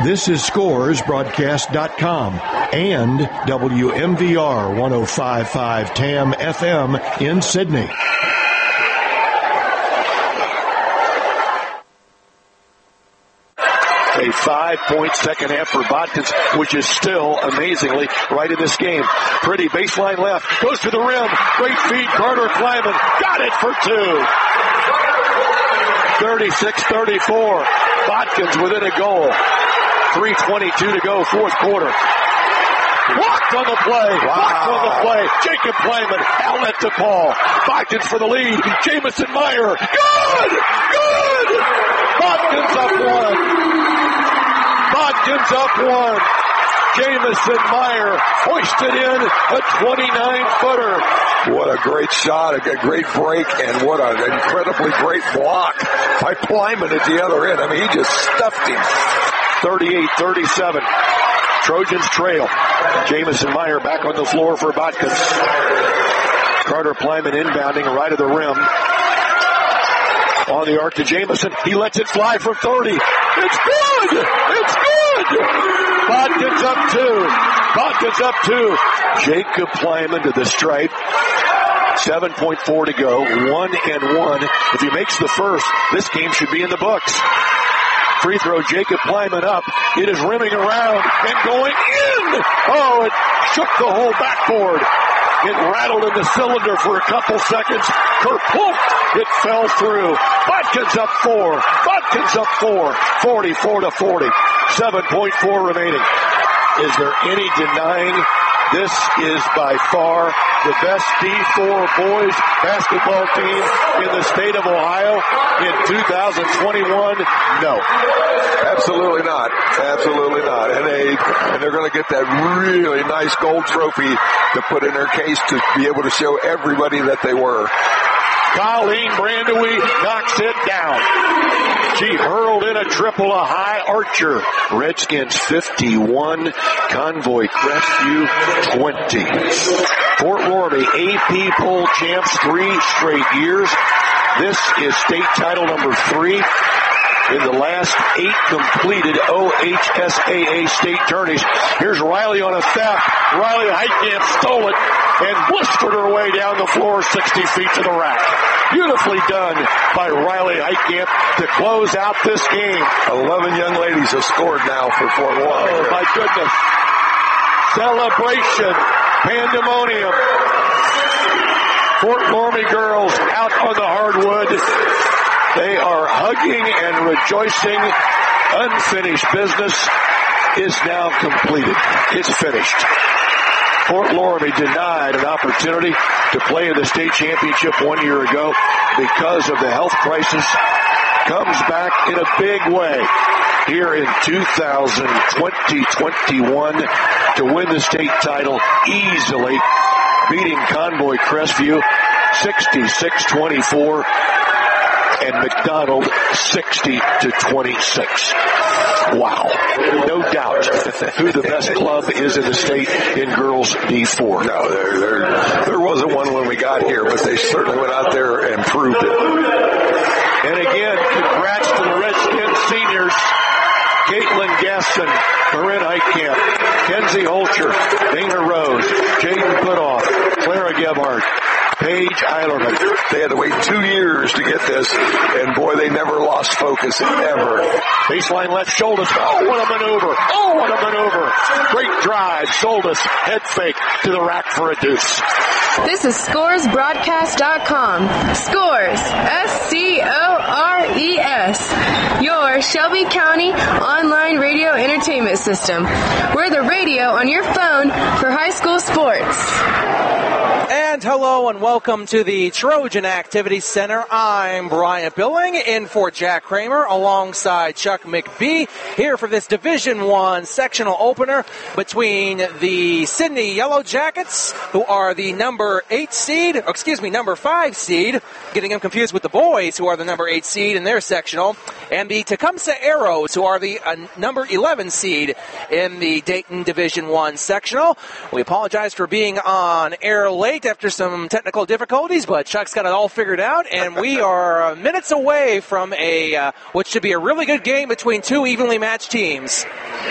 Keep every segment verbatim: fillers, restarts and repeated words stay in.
This is scores broadcast dot com and W M V R one oh five point five T A M F M in Sydney. A five-point second half for Botkins, which is still amazingly right in this game. Pretty baseline left, goes to the rim, great feed, Carter Kleiman, got it for two. thirty-six thirty-four, Botkins within a goal. three twenty-two to go, fourth quarter. Walked on the play, wow. Walked on the play. Jacob Kleiman, outlet to Paul. Botkins for the lead, Jamison Meyer, good, good! Botkins up one. Botkins up one. Jamison Meyer hoisted in a twenty-nine footer. What a great shot, a great break, and what an incredibly great block by Kleiman at the other end. I mean, he just stuffed him. thirty-eight thirty-seven. Trojans trail. Jamison Meyer back on the floor for Botkins. Carter Kleiman inbounding right of the rim. On the arc to Jamison. He lets it fly from thirty. It's good! It's good! Botkins up two. Botkins up two. Jacob Kleiman to the stripe. seven point four to go. One and one. If he makes the first, this game should be in the books. Free throw, Jacob Kleiman up. It is rimming around and going in. Oh, it shook the whole backboard. It rattled in the cylinder for a couple seconds. Kerplunk, it fell through. Botkins up four. Botkins up four. forty-four to forty. seven point four remaining. Is there any denying this is by far the best D four boys basketball team in the state of Ohio in two thousand twenty-one? No. Absolutely not. Absolutely not. And, they, and they're going to get that really nice gold trophy to put in their case to be able to show everybody that they were. Colleen Brandewie knocks it down. She hurled in a triple, a high archer. Redskins fifty-one, Convoy Crestview twenty. Fort Laramie A P poll champs three straight years. This is state title number three in the last eight completed O H S A A state tourneys. Here's Riley on a theft. Riley Heitkamp stole it and blistered her way down the floor sixty feet to the rack. Beautifully done by Riley Heitkamp to close out this game. eleven young ladies have scored now for Fort Laramie. Oh, my goodness. Celebration. Pandemonium. Fort Laramie girls out on the hardwood. They are hugging and rejoicing. Unfinished business is now completed. It's finished. Fort Laramie denied an opportunity to play in the state championship one year ago because of the health crisis. Comes back in a big way here in two thousand twenty twenty-one to win the state title easily, beating Convoy Crestview sixty-six twenty-four and McDonald sixty to twenty-six. Wow. No doubt who the best club is in the state in girls D four. No, there, there, there wasn't one when we got here, but they certainly went out there and proved it. And again, congrats to the Redskins seniors. Caitlin Gaston, Corinne Heitkamp, Kenzie Holcher, Dana Rose, Jaden Putoff, Clara Gebhardt, Paige Eilerman. They had to wait two years to get this, and boy, they never lost focus, ever. Baseline left, Sholdis. Oh, what a maneuver. Oh, what a maneuver. Great drive. Sholdis, head fake to the rack for a deuce. This is scores broadcast dot com. Scores, S C O R E S. Your Shelby County online radio entertainment system. We're the radio on your phone for high school sports. And hello and welcome to the Trojan Activity Center. I'm Brian Billing in for Jack Kramer alongside Chuck McBee here for this Division One sectional opener between the Sydney Yellow Jackets, who are the number eight seed, or excuse me, number five seed, getting them confused with the boys, who are the number eight seed in their sectional, and the Tecumseh Arrows, who are the uh, number eleven seed in the Dayton Division One sectional. We apologize for being on air late after some technical difficulties, but Chuck's got it all figured out, and we are minutes away from a uh, what should be a really good game between two evenly matched teams.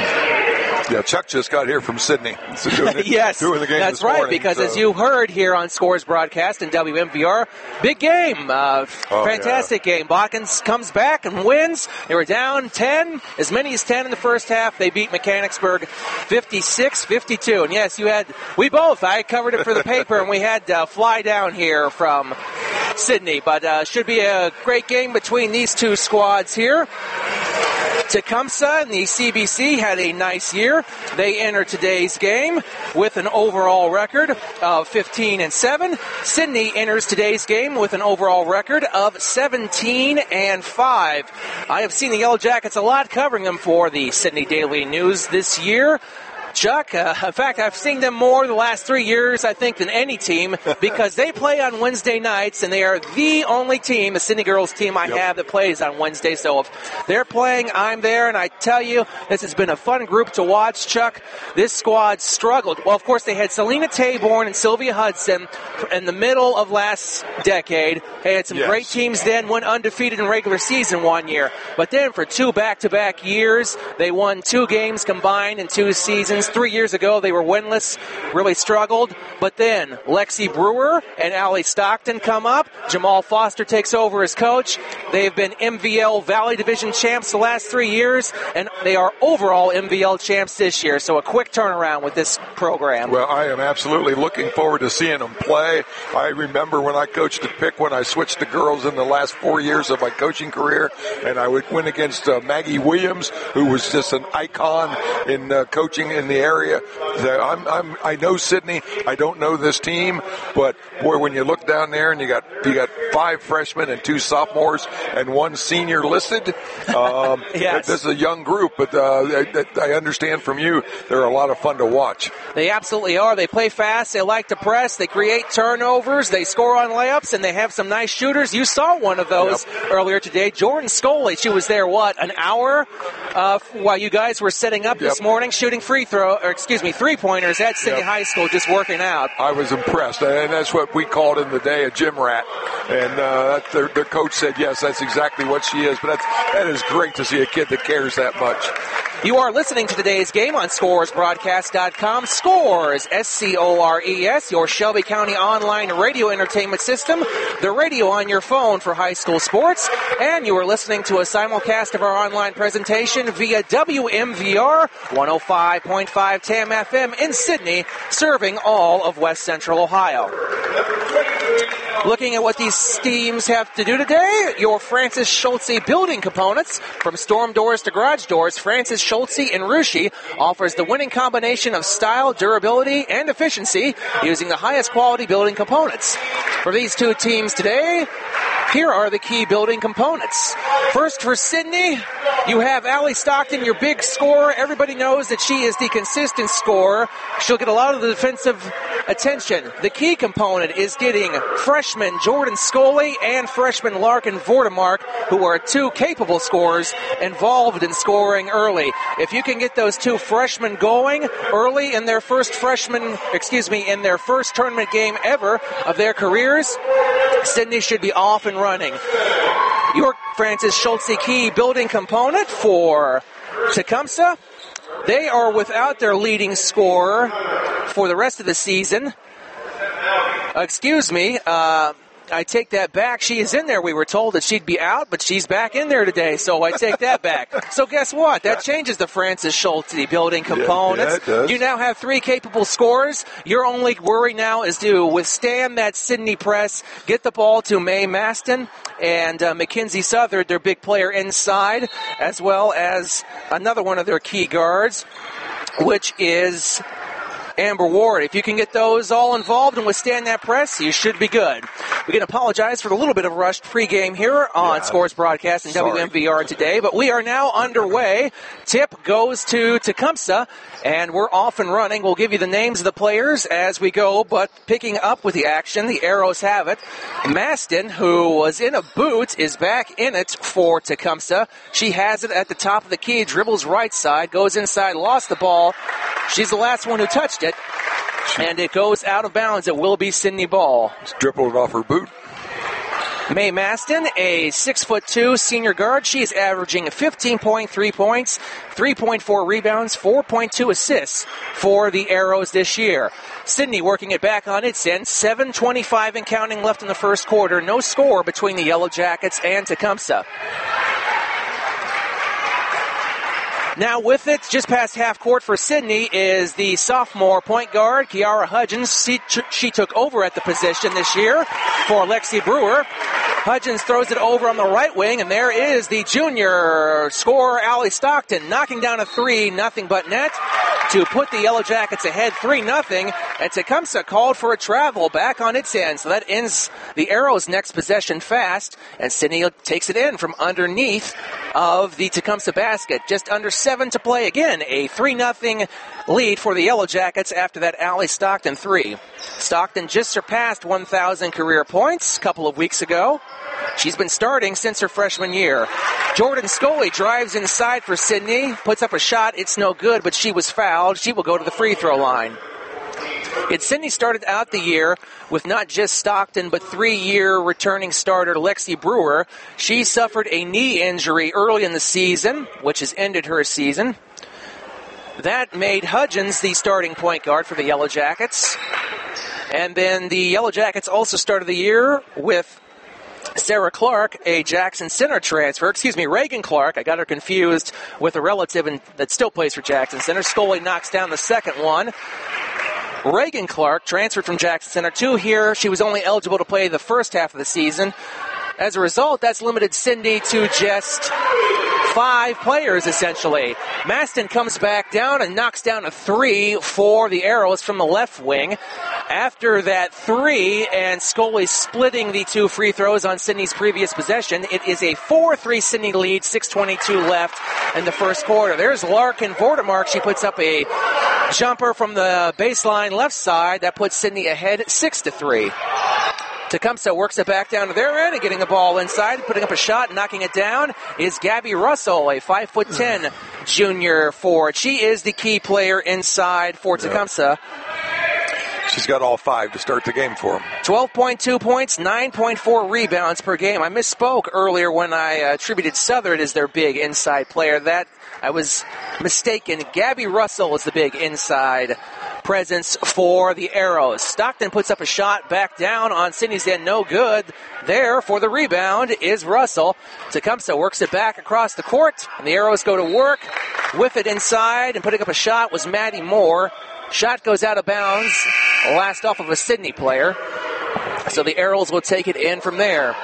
Yeah, Chuck just got here from Sydney. So doing the, yes, doing the game that's this right, morning, because so. as you heard here on Scores Broadcast and W M V R, big game, uh, oh, fantastic yeah. game. Botkins comes back and wins. They were down ten, as many as ten in the first half. They beat Mechanicsburg fifty-six fifty-two. And yes, you had, we both, I covered it for the paper, and we had uh, fly down here from Sydney. But uh, should be a great game between these two squads here. Tecumseh and the C B C had a nice year. They enter today's game with an overall record of fifteen and seven. Sydney enters today's game with an overall record of seventeen and five. I have seen the Yellow Jackets a lot covering them for the Sydney Daily News this year. Chuck, uh, in fact, I've seen them more the last three years, I think, than any team, because they play on Wednesday nights, and they are the only team, the Sydney girls team I yep. have that plays on Wednesday. So if they're playing, I'm there, and I tell you, this has been a fun group to watch, Chuck. This squad struggled. Well, of course, they had Selena Taborn and Sylvia Hudson in the middle of last decade. They had some yes. great teams then, went undefeated in regular season one year. But then for two back-to-back years, they won two games combined in two seasons. Three years ago, they were winless, really struggled. But then Lexi Brewer and Allie Stockton come up. Jamal Foster takes over as coach. They've been M V L Valley Division champs the last three years, and they are overall M V L champs this year. So a quick turnaround with this program. Well, I am absolutely looking forward to seeing them play. I remember when I coached at Pick, when I switched to girls in the last four years of my coaching career, and I would win against uh, Maggie Williams, who was just an icon in uh, coaching in the area. I'm, I'm, I know Sydney. I don't know this team, but boy, when you look down there and you got you got five freshmen and two sophomores and one senior listed, um, yes. this is a young group. But uh, I, I understand from you, they're a lot of fun to watch. They absolutely are. They play fast. They like to press. They create turnovers. They score on layups, and they have some nice shooters. You saw one of those yep. earlier today. Jordan Scully. She was there, what, an hour uh, while you guys were setting up yep. this morning, shooting free throw. Or excuse me, three-pointers at Sydney yep. High School, just working out. I was impressed, and that's what we called in the day a gym rat. And uh, their, their coach said, yes, that's exactly what she is. But that's, that is great to see a kid that cares that much. You are listening to today's game on Scores Broadcast dot com. Scores, S C O R E S, your Shelby County online radio entertainment system, the radio on your phone for high school sports. And you are listening to a simulcast of our online presentation via W M V R one oh five point five T A M F M in Sydney, serving all of West Central Ohio. Looking at what these teams have to do today, your Francis Schultze building components, from storm doors to garage doors, Francis Schultze in Russia offers the winning combination of style, durability, and efficiency using the highest quality building components. For these two teams today, here are the key building components. First, for Sydney, you have Allie Stockton, your big scorer. Everybody knows that she is the consistent scorer. She'll get a lot of the defensive attention. The key component is getting freshman Jordan Scully and freshman Larkin Vortemark, who are two capable scorers, involved in scoring early. If you can get those two freshmen going early in their first freshman, excuse me, in their first tournament game ever of their careers, Sydney should be off and running. Your Francis Schultze key building component for Tecumseh. They are without their leading scorer for the rest of the season. Uh, excuse me, uh, I take that back. She is in there. We were told that she'd be out, but she's back in there today, so I take that back. So guess what? That changes the Francis Schultze building components. Yeah, yeah, it does. You now have three capable scorers. Your only worry now is to withstand that Sydney press, get the ball to Mae Maston and uh, Mackenzie Southard, their big player inside, as well as another one of their key guards, which is Amber Ward. If you can get those all involved and withstand that press, you should be good. We can apologize for the little bit of rushed pregame here on yeah. Scores Broadcast and W M V R today, but we are now underway. Tip goes to Tecumseh, and we're off and running. We'll give you the names of the players as we go, but picking up with the action, the Arrows have it. Maston, who was in a boot, is back in it for Tecumseh. She has it at the top of the key, dribbles right side, goes inside, lost the ball. She's the last one who touched it, and it goes out of bounds. It will be Sydney Ball. Just dribbled off her boot. Mae Maston, a six foot two senior guard. She is averaging fifteen point three points, three point four rebounds, four point two assists for the Arrows this year. Sydney working it back on its end. seven twenty-five and counting left in the first quarter. No score between the Yellow Jackets and Tecumseh. Now with it, just past half court for Sydney, is the sophomore point guard, Kiara Hudgens. She, she took over at the position this year for Lexi Brewer. Hudgens throws it over on the right wing, and there is the junior scorer, Allie Stockton, knocking down a three, nothing but net, to put the Yellow Jackets ahead three nothing, and Tecumseh called for a travel back on its end, so that ends the Arrows' next possession fast, and Sydney takes it in from underneath of the Tecumseh basket. Just under seven to play. Again, a three nothing lead for the Yellow Jackets after that Allie Stockton three. Stockton just surpassed one thousand career points a couple of weeks ago. She's been starting since her freshman year. Jordan Scully drives inside for Sydney, puts up a shot. It's no good, but she was fouled. She will go to the free throw line. It Sydney started out the year with not just Stockton, but three-year returning starter Lexi Brewer. She suffered a knee injury early in the season, which has ended her season. That made Hudgens the starting point guard for the Yellow Jackets. And then the Yellow Jackets also started the year with Sarah Clark, a Jackson Center transfer. Excuse me, Reagan Clark. I got her confused with a relative in, that still plays for Jackson Center. Scully knocks down the second one. Reagan Clark transferred from Jackson Center to here. She was only eligible to play the first half of the season. As a result, that's limited Sydney to just five players, essentially. Maston comes back down and knocks down a three for the Arrows from the left wing. After that three, and Scully splitting the two free throws on Sydney's previous possession, it is a four three Sydney lead, six twenty-two left in the first quarter. There's Larkin Vordemark. She puts up a jumper from the baseline left side. That puts Sydney ahead six to three. Tecumseh works it back down to their end and getting the ball inside, putting up a shot, knocking it down is Gabby Russell, a five foot ten junior forward. She is the key player inside for Tecumseh. She's got all five to start the game for them. twelve point two points, nine point four rebounds per game. I misspoke earlier when I uh, attributed Southern as their big inside player. That I was mistaken. Gabby Russell is the big inside presence for the Arrows. Stockton puts up a shot back down on Sydney's end. No good. There for the rebound is Russell. Tecumseh works it back across the court, and the Arrows go to work with it inside, and putting up a shot was Maddie Moore. Shot goes out of bounds, last off of a Sydney player. So the Arrows will take it in from there.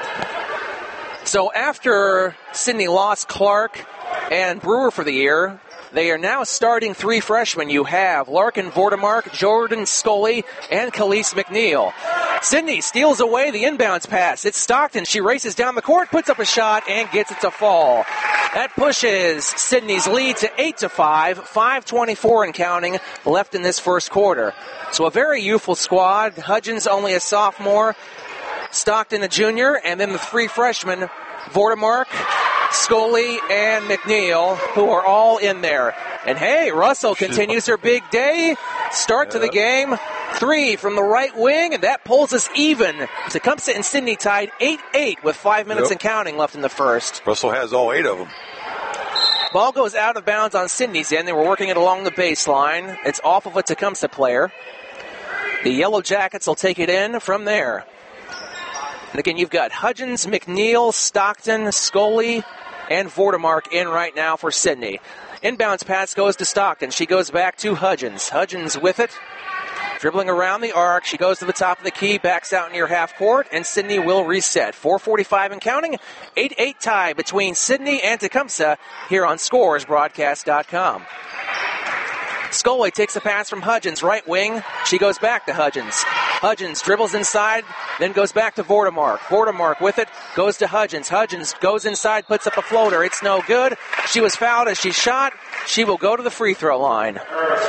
So after Sydney lost Clark and Brewer for the year, they are now starting three freshmen. You have Larkin Vordemark, Jordan Scully, and Khalees McNeil. Sydney steals away the inbounds pass. It's Stockton. She races down the court, puts up a shot, and gets it to fall. That pushes Sydney's lead to eight to five, five twenty-four and counting left in this first quarter. So a very youthful squad. Hudgens only a sophomore, Stockton a junior, and then the three freshmen, Vordemark, Scully, and McNeil, who are all in there. And hey, Russell continues her big day. Start to the game. Three from the right wing, and that pulls us even. Tecumseh and Sydney tied eight eight with five minutes yep. and counting left in the first. Russell has all eight of them. Ball goes out of bounds on Sydney's end. They were working it along the baseline. It's off of a Tecumseh player. The Yellow Jackets will take it in from there. And again, you've got Hudgens, McNeil, Stockton, Scully, and Vordemark in right now for Sydney. Inbounds pass goes to Stockton. She goes back to Hudgens. Hudgens with it. Dribbling around the arc. She goes to the top of the key, backs out near half court, and Sydney will reset. four forty-five and counting. eight eight tie between Sydney and Tecumseh here on Scores Broadcast dot com. Scully takes a pass from Hudgens, right wing. She goes back to Hudgens. Hudgens dribbles inside, then goes back to Vordemark. Vordemark with it, goes to Hudgens. Hudgens goes inside, puts up a floater. It's no good. She was fouled as she shot. She will go to the free throw line.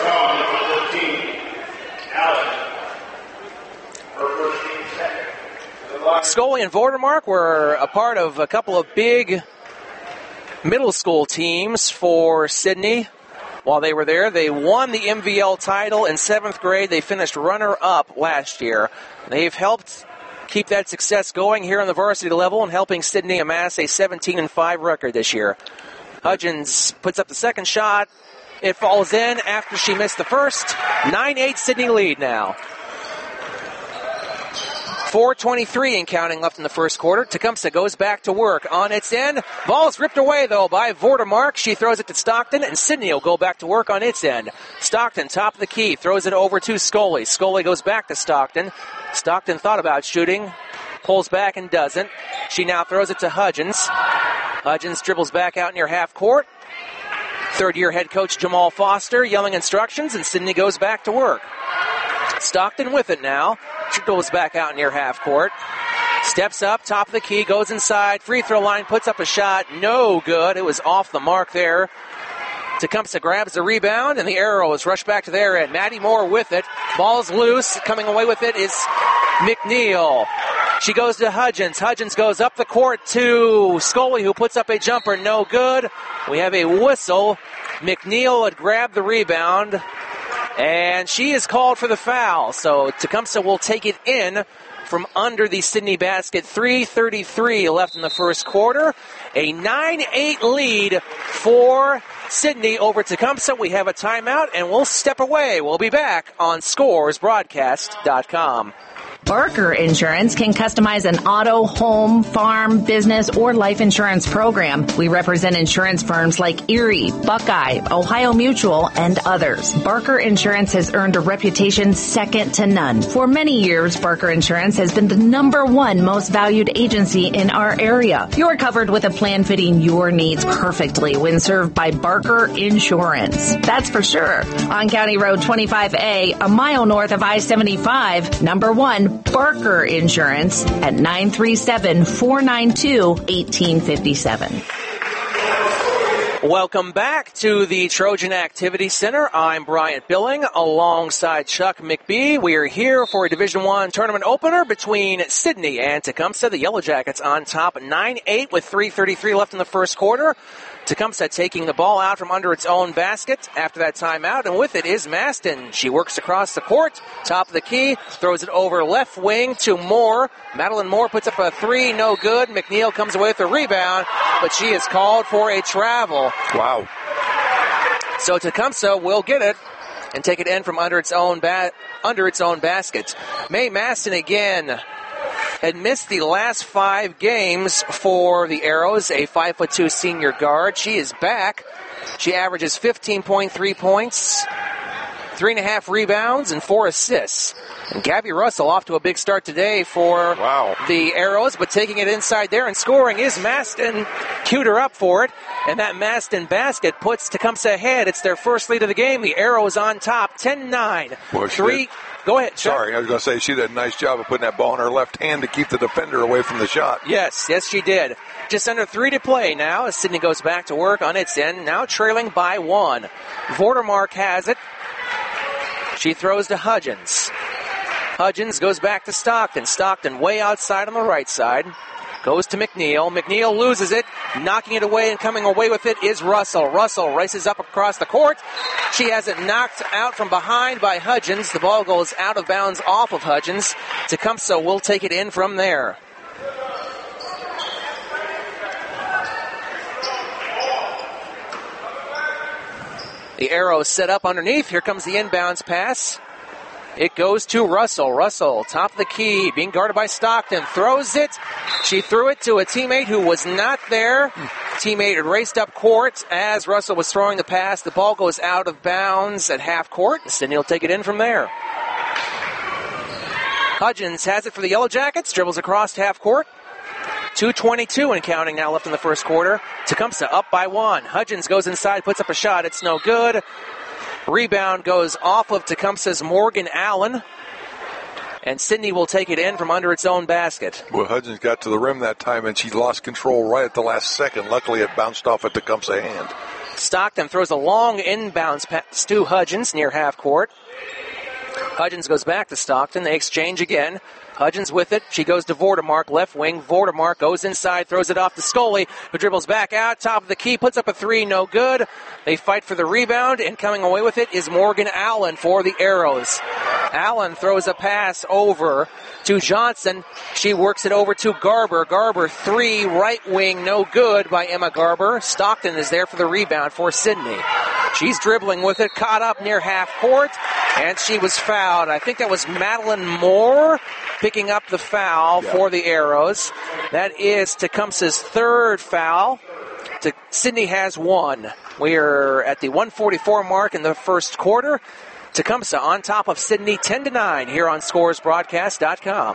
Scully and Vordemark were a part of a couple of big middle school teams for Sidney. While they were there, they won the M V L title in seventh grade. They finished runner-up last year. They've helped keep that success going here on the varsity level and helping Sidney amass a seventeen and five record this year. Hudgens puts up the second shot. It falls in after she missed the first. nine eight Sidney lead now. four twenty-three and counting left in the first quarter. Tecumseh goes back to work on its end. Ball's ripped away, though, by Vordemark. She throws it to Stockton, and Sidney will go back to work on its end. Stockton, top of the key, throws it over to Scully. Scully goes back to Stockton. Stockton thought about shooting, pulls back and doesn't. She now throws it to Hudgens. Hudgens dribbles back out near half court. Third-year head coach Jamal Foster yelling instructions, and Sidney goes back to work. Stockton with it now. She goes back out near half court. Steps up, top of the key, goes inside. Free throw line, puts up a shot. No good. It was off the mark there. Tecumseh grabs the rebound, and the Arrows rush back to their end. Maddie Moore with it. Ball's loose. Coming away with it is McNeil. She goes to Hudgens. Hudgens goes up the court to Scully, who puts up a jumper. No good. We have a whistle. McNeil had grabbed the rebound, and she is called for the foul. So Tecumseh will take it in from under the Sidney basket. three thirty-three left in the first quarter. A nine eight lead for Sidney over Tecumseh. We have a timeout, and we'll step away. We'll be back on Scores Broadcast dot com. Barker Insurance can customize an auto, home, farm, business, or life insurance program. We represent insurance firms like Erie, Buckeye, Ohio Mutual, and others. Barker Insurance has earned a reputation second to none. For many years, Barker Insurance has been the number one most valued agency in our area. You're covered with a plan fitting your needs perfectly when served by Barker Insurance. That's for sure. On County Road twenty-five A, a mile north of I seventy-five, number one, Barker Insurance at nine three seven, four nine two, one eight five seven. Welcome back to the Trojan Activity Center. I'm Bryant Billing alongside Chuck McBee. We are here for a Division One tournament opener between Sidney and Tecumseh. The Yellow Jackets on top nine eight with three thirty-three left in the first quarter. Tecumseh taking the ball out from under its own basket after that timeout, and with it is Maston. She works across the court, top of the key, throws it over left wing to Moore. Madeline Moore puts up a three, no good. McNeil comes away with a rebound, but she is called for a travel. Wow. So Tecumseh will get it and take it in from under its own ba- under its own basket. Mae Maston again had missed the last five games for the Arrows, a five foot two senior guard. She is back. She averages fifteen point three points, three and a half rebounds, and four assists. And Gabby Russell off to a big start today for wow. the Arrows, but taking it inside there and scoring is Maston. Queued her up for it, and that Maston basket puts Tecumseh ahead. It's their first lead of the game. The Arrows on top, ten nine. Three. Did. Go ahead. Sorry, I was going to say she did a nice job of putting that ball in her left hand to keep the defender away from the shot. Yes, yes, she did. Just under three to play now as Sidney goes back to work on its end, now trailing by one. Vordemark has it. She throws to Hudgens. Hudgens goes back to Stockton. Stockton way outside on the right side. Goes to McNeil. McNeil loses it. Knocking it away and coming away with it is Russell. Russell races up across the court. She has it knocked out from behind by Hudgens. The ball goes out of bounds off of Hudgens. Tecumseh will take it in from there. The Arrows set up underneath. Here comes the inbounds pass. It goes to Russell. Russell, top of the key, being guarded by Stockton. Throws it. She threw it to a teammate who was not there. Teammate had raced up court as Russell was throwing the pass. The ball goes out of bounds at half court. Sidney will take it in from there. Hudgens has it for the Yellow Jackets. Dribbles across half court. two twenty-two and counting now left in the first quarter. Tecumseh up by one. Hudgens goes inside, puts up a shot. It's no good. Rebound goes off of Tecumseh's Morgan Allen. And Sydney will take it in from under its own basket. Well, Hudgens got to the rim that time, and she lost control right at the last second. Luckily, it bounced off at Tecumseh hand. Stockton throws a long inbounds pass to Hudgens near half court. Hudgens goes back to Stockton. They exchange again. Hudgens with it. She goes to Vordermark, left wing. Vordermark goes inside, throws it off to Scully, who dribbles back out, top of the key, puts up a three, no good. They fight for the rebound, and coming away with it is Morgan Allen for the Arrows. Allen throws a pass over to Johnson. She works it over to Garber. Garber, three, right wing, no good by Emma Garber. Stockton is there for the rebound for Sydney. She's dribbling with it, caught up near half court, and she was fouled. I think that was Madeline Moore picking up the foul yeah. for the Arrows. That is Tecumseh's third foul. To, Sydney has one. We are at the one forty-four mark in the first quarter. Tecumseh on top of Sydney ten to nine here on scores broadcast dot com.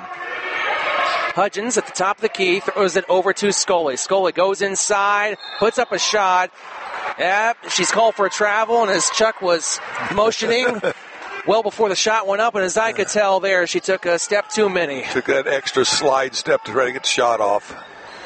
Hudgens at the top of the key throws it over to Scully. Scully goes inside, puts up a shot. Yep, she's called for a travel, and as Chuck was motioning well before the shot went up, and as I could tell there, she took a step too many. Took that extra slide step to try to get the shot off.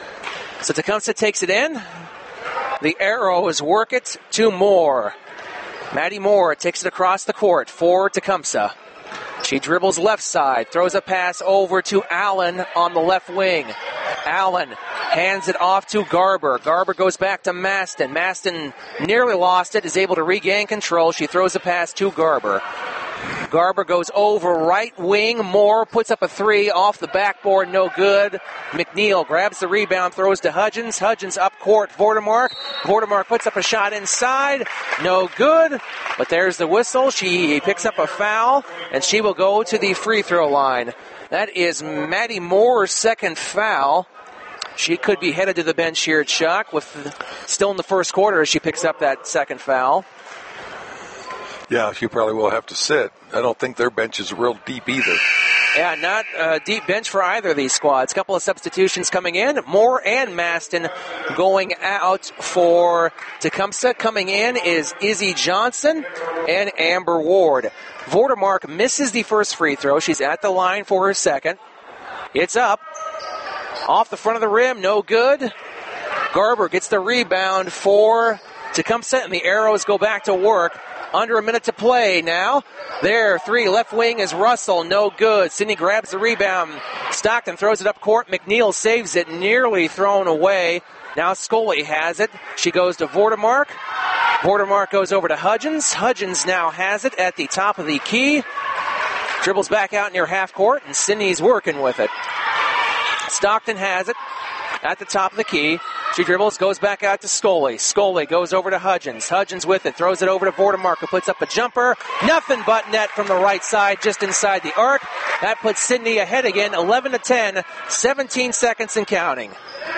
So Tecumseh takes it in. The Arrows work it to Moore. Maddie Moore takes it across the court for Tecumseh. She dribbles left side, throws a pass over to Allen on the left wing. Allen hands it off to Garber. Garber goes back to Maston. Maston nearly lost it, is able to regain control. She throws a pass to Garber. Garber goes over right wing. Moore puts up a three off the backboard, no good. McNeil grabs the rebound, throws to Hudgens. Hudgens up court, Vordermark. Vordermark puts up a shot inside, no good. But there's the whistle. She picks up a foul, and she will go to the free throw line. That is Maddie Moore's second foul. She could be headed to the bench here at Chuck, with still in the first quarter as she picks up that second foul. Yeah, she probably will have to sit. I don't think their bench is real deep either. Yeah, not a deep bench for either of these squads. Couple of substitutions coming in. Moore and Maston going out for Tecumseh. Coming in is Izzy Johnson and Amber Ward. Vordermark misses the first free throw. She's at the line for her second. It's up. Off the front of the rim, no good. Garber gets the rebound for Tecumseh, and the Arrows go back to work. Under a minute to play now. There, three, left wing is Russell, no good. Sydney grabs the rebound. Stockton throws it up court. McNeil saves it, nearly thrown away. Now Scully has it. She goes to Vordermark. Vordermark goes over to Hudgens. Hudgens now has it at the top of the key. Dribbles back out near half court, and Sydney's working with it. Stockton has it at the top of the key. She dribbles, goes back out to Scully. Scully goes over to Hudgens. Hudgens with it, throws it over to Vordermark, who puts up a jumper. Nothing but net from the right side, just inside the arc. That puts Sydney ahead again, eleven to ten, seventeen seconds and counting.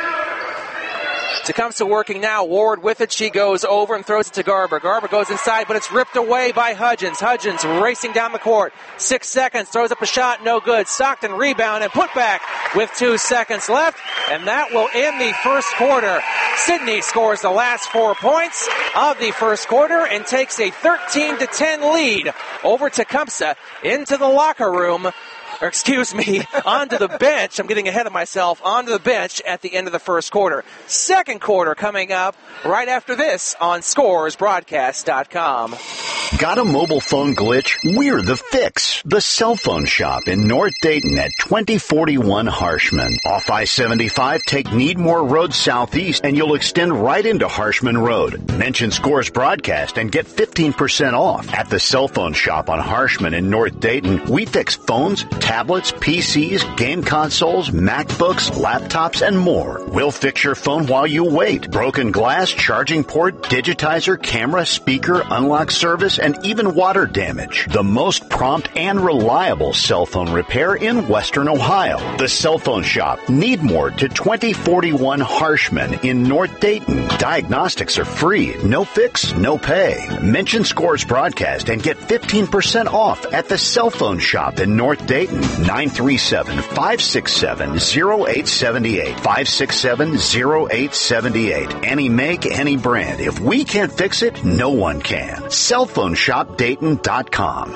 Tecumseh working now. Ward with it. She goes over and throws it to Garber. Garber goes inside, but it's ripped away by Hudgens. Hudgens racing down the court. Six seconds. Throws up a shot. No good. Stockton rebound and put back with two seconds left. And that will end the first quarter. Sydney scores the last four points of the first quarter and takes a thirteen to ten lead over Tecumseh into the locker room. Or excuse me, onto the bench. I'm getting ahead of myself. Onto the bench at the end of the first quarter. Second quarter coming up right after this on scores broadcast dot com. Got a mobile phone glitch? We're the fix. The cell phone shop in North Dayton at twenty forty-one Harshman. Off I seventy-five, take Needmore Road southeast and you'll extend right into Harshman Road. Mention Scores Broadcast and get fifteen percent off. At the cell phone shop on Harshman in North Dayton, we fix phones, tablets, P Cs, game consoles, MacBooks, laptops, and more. We'll fix your phone while you wait. Broken glass, charging port, digitizer, camera, speaker, unlock service, and even water damage. The most prompt and reliable cell phone repair in Western Ohio. The Cell Phone Shop. Need more to twenty forty-one Harshman in North Dayton. Diagnostics are free. No fix, no pay. Mention Scores Broadcast and get fifteen percent off at the Cell Phone Shop in North Dayton. nine three seven, five six seven, zero eight seven eight. five six seven, zero eight seven eight. Any make, any brand. If we can't fix it, no one can. Cell Phone phone shop dayton dot com.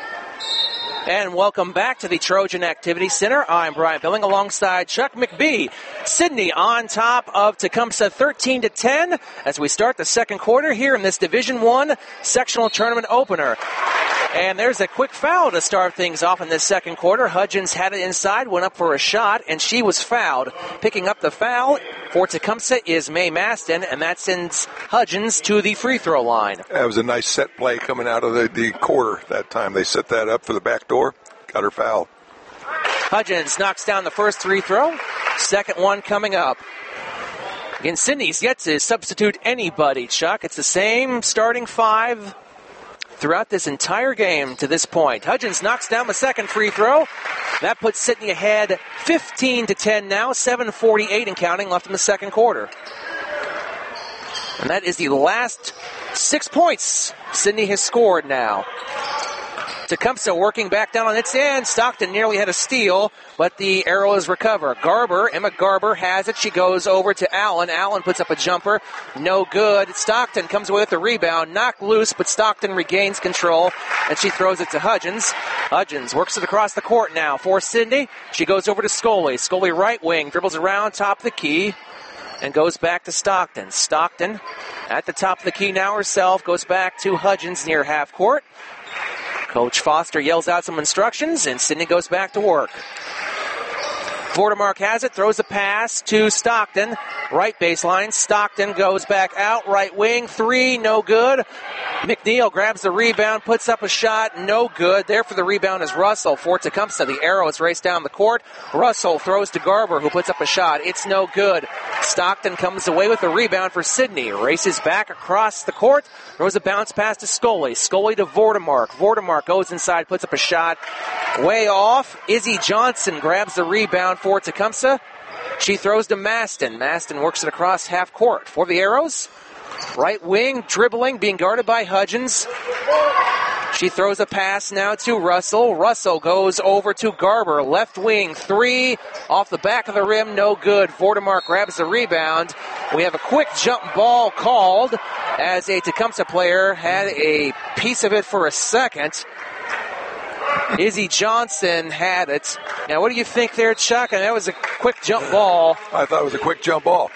And welcome back to the Trojan Activity Center. I'm Brian Billing alongside Chuck McBee. Sidney on top of Tecumseh thirteen to ten as we start the second quarter here in this Division One sectional tournament opener. And there's a quick foul to start things off in this second quarter. Hudgens had it inside, went up for a shot, and she was fouled. Picking up the foul for Tecumseh is May Maston, and that sends Hudgens to the free throw line. That was a nice set play coming out of the, the quarter that time. They set that up for the back door, got her foul. Hudgens knocks down the first free throw. Second one coming up. Again, Sidney's yet to substitute anybody, Chuck. It's the same starting five throughout this entire game to this point. Hudgens knocks down the second free throw. That puts Sidney ahead fifteen to ten now, seven forty-eight and counting left in the second quarter. And that is the last six points Sidney has scored now. Tecumseh working back down on its end. Stockton nearly had a steal, but the Arrows recover. Garber, Emma Garber has it. She goes over to Allen. Allen puts up a jumper. No good. Stockton comes away with the rebound. Knocked loose, but Stockton regains control, and she throws it to Hudgens. Hudgens works it across the court now for Sidney. She goes over to Scully. Scully right wing, dribbles around top of the key, and goes back to Stockton. Stockton at the top of the key now herself, goes back to Hudgens near half court. Coach Foster yells out some instructions, and Sidney goes back to work. Vordemark has it, throws a pass to Stockton. Right baseline. Stockton goes back out. Right wing. Three, no good. McNeil grabs the rebound, puts up a shot. No good. There for the rebound is Russell for Tecumseh. The Arrows race down the court. Russell throws to Garber, who puts up a shot. It's no good. Stockton comes away with the rebound for Sidney. Races back across the court. Throws a bounce pass to Scully. Scully to Vordemark. Vordemark goes inside, puts up a shot. Way off. Izzy Johnson grabs the rebound for Tecumseh. She throws to Maston. Maston works it across half court for the Arrows. Right wing, dribbling, being guarded by Hudgens. She throws a pass now to Russell. Russell goes over to Garber. Left wing, three, off the back of the rim, no good. Vordemark grabs the rebound. We have a quick jump ball called as a Tecumseh player had a piece of it for a second. Izzy Johnson had it. Now, what do you think there, Chuck? And that was a quick jump ball. I thought it was a quick jump ball.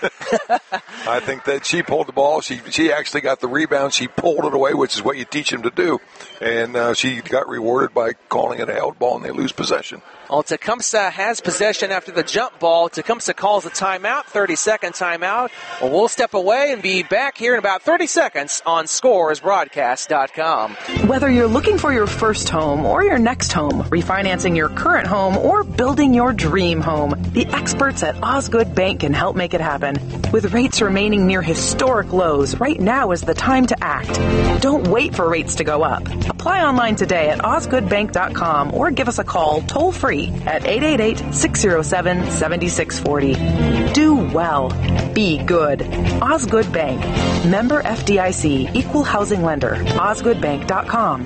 I think that she pulled the ball. She she actually got the rebound. She pulled it away, which is what you teach them to do. And uh, she got rewarded by calling it a held ball, and they lose possession. Well, Tecumseh has possession after the jump ball. Tecumseh calls a timeout, thirty-second timeout. Well, we'll step away and be back here in about thirty seconds on scores broadcast dot com. Whether you're looking for your first home or your next home, refinancing your current home, or building your dream home, the experts at Osgood Bank can help make it happen. With rates remaining near historic lows, right now is the time to act. Don't wait for rates to go up. Apply online today at osgood bank dot com or give us a call toll-free at eight eight eight, six oh seven, seven six four oh. Do well. Be good. Osgood Bank. Member F D I C. Equal housing lender. osgood bank dot com.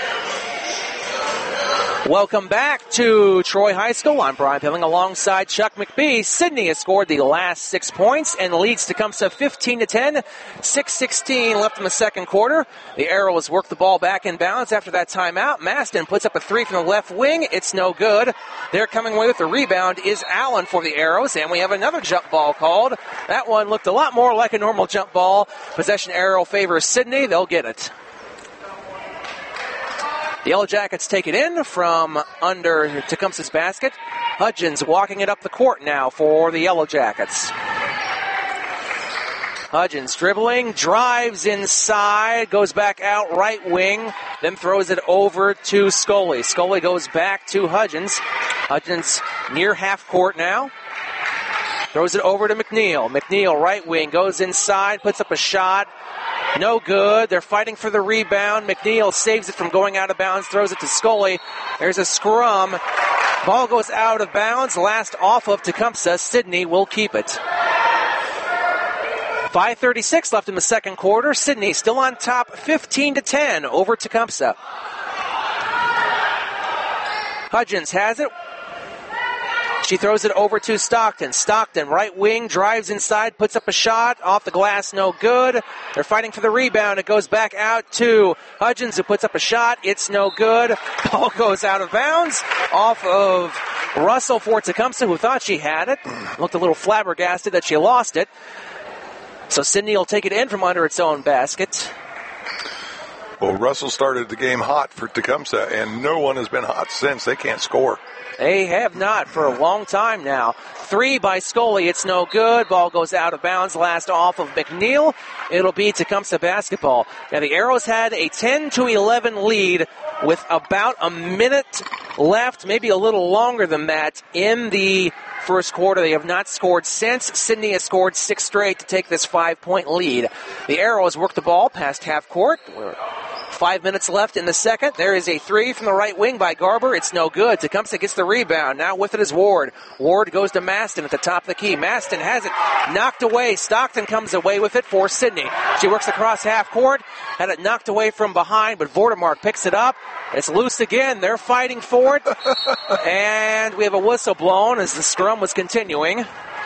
Welcome back to Troy High School. I'm Brian Pilling alongside Chuck McBee. Sidney has scored the last six points and leads Tecumseh fifteen to ten. six sixteen left in the second quarter. The Arrows work the ball back in bounds after that timeout. Maston puts up a three from the left wing. It's no good. They're coming away with the rebound is Allen for the Arrows, and we have another jump ball called. That one looked a lot more like a normal jump ball. Possession arrow favors Sidney. They'll get it. The Yellow Jackets take it in from under Tecumseh's basket. Hudgens walking it up the court now for the Yellow Jackets. Hudgens dribbling, drives inside, goes back out right wing, then throws it over to Scully. Scully goes back to Hudgens. Hudgens near half court now. Throws it over to McNeil. McNeil, right wing, goes inside, puts up a shot. No good. They're fighting for the rebound. McNeil saves it from going out of bounds, throws it to Scully. There's a scrum. Ball goes out of bounds. Last off of Tecumseh. Sidney will keep it. five thirty-six left in the second quarter. Sidney still on top, fifteen to ten over Tecumseh. Hudgens has it. She throws it over to Stockton. Stockton, right wing, drives inside, puts up a shot. Off the glass, no good. They're fighting for the rebound. It goes back out to Hudgens, who puts up a shot. It's no good. Ball goes out of bounds. Off of Russell for Tecumseh, who thought she had it. Looked a little flabbergasted that she lost it. So Sydney will take it in from under its own basket. Well, Russell started the game hot for Tecumseh, and no one has been hot since. They can't score. They have not for a long time now. Three by Scully. It's no good. Ball goes out of bounds. Last off of McNeil. It'll be Tecumseh basketball. Now the Arrows had a ten to eleven lead with about a minute left, maybe a little longer than that, in the first quarter. They have not scored since. Sydney has scored six straight to take this five-point lead. The Arrows work the ball past half court. We're Five minutes left in the second. There is a three from the right wing by Garber. It's no good. Tecumseh gets the rebound. Now with it is Ward. Ward goes to Maston at the top of the key. Maston has it knocked away. Stockton comes away with it for Sydney. She works across half court. Had it knocked away from behind, but Vordermark picks it up. It's loose again. They're fighting for it. And we have a whistle blown as the scrum was continuing.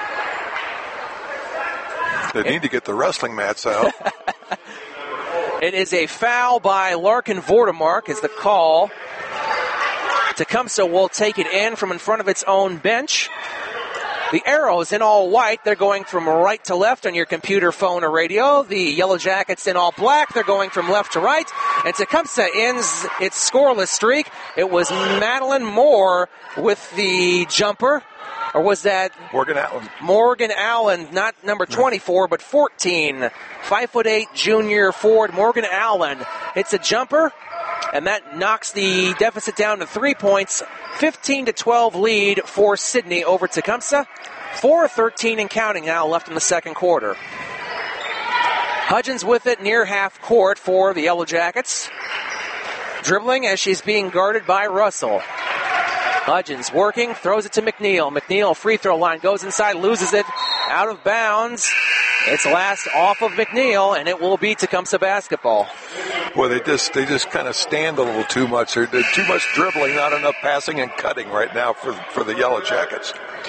They need to get the wrestling mats out. It is a foul by Larkin Vordermark is the call. Tecumseh will take it in from in front of its own bench. The Arrows in all white, they're going from right to left on your computer, phone, or radio. The Yellow Jackets in all black, they're going from left to right. And Tecumseh ends its scoreless streak. It was Madeline Moore with the jumper. Or was that Morgan Allen? Morgan Allen, not number twenty-four, but fourteen. Five foot eight junior forward Morgan Allen hits a jumper, and that knocks the deficit down to three points. fifteen to twelve lead for Sydney over Tecumseh. four thirteen and counting now left in the second quarter. Hudgens with it near half court for the Yellow Jackets. Dribbling as she's being guarded by Russell. Hudgens working, throws it to McNeil. McNeil, free throw line, goes inside, loses it, out of bounds. It's last off of McNeil, and it will be Tecumseh basketball. Well, they just they just kind of stand a little too much. They're, they're too much dribbling, not enough passing and cutting right now for, for the Yellow Jackets.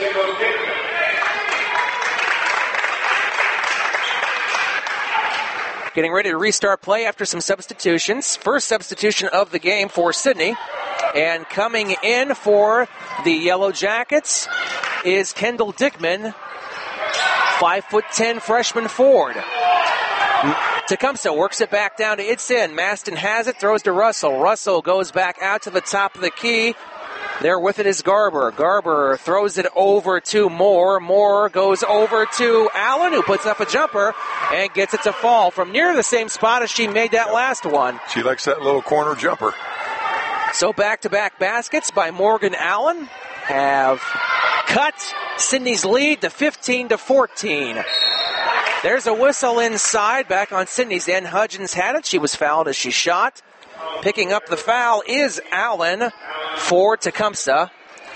Getting ready to restart play after some substitutions. First substitution of the game for Sydney. And coming in for the Yellow Jackets is Kendall Dickman, five foot ten freshman forward. Tecumseh works it back down to its end. Maston has it, throws to Russell. Russell goes back out to the top of the key. There with it is Garber. Garber throws it over to Moore. Moore goes over to Allen, who puts up a jumper and gets it to fall from near the same spot as she made that last one. She likes that little corner jumper. So back-to-back baskets by Morgan Allen have cut Sydney's lead to fifteen to fourteen. There's a whistle inside, back on Sydney's end. Hudgens had it. She was fouled as she shot. Picking up the foul is Allen for Tecumseh.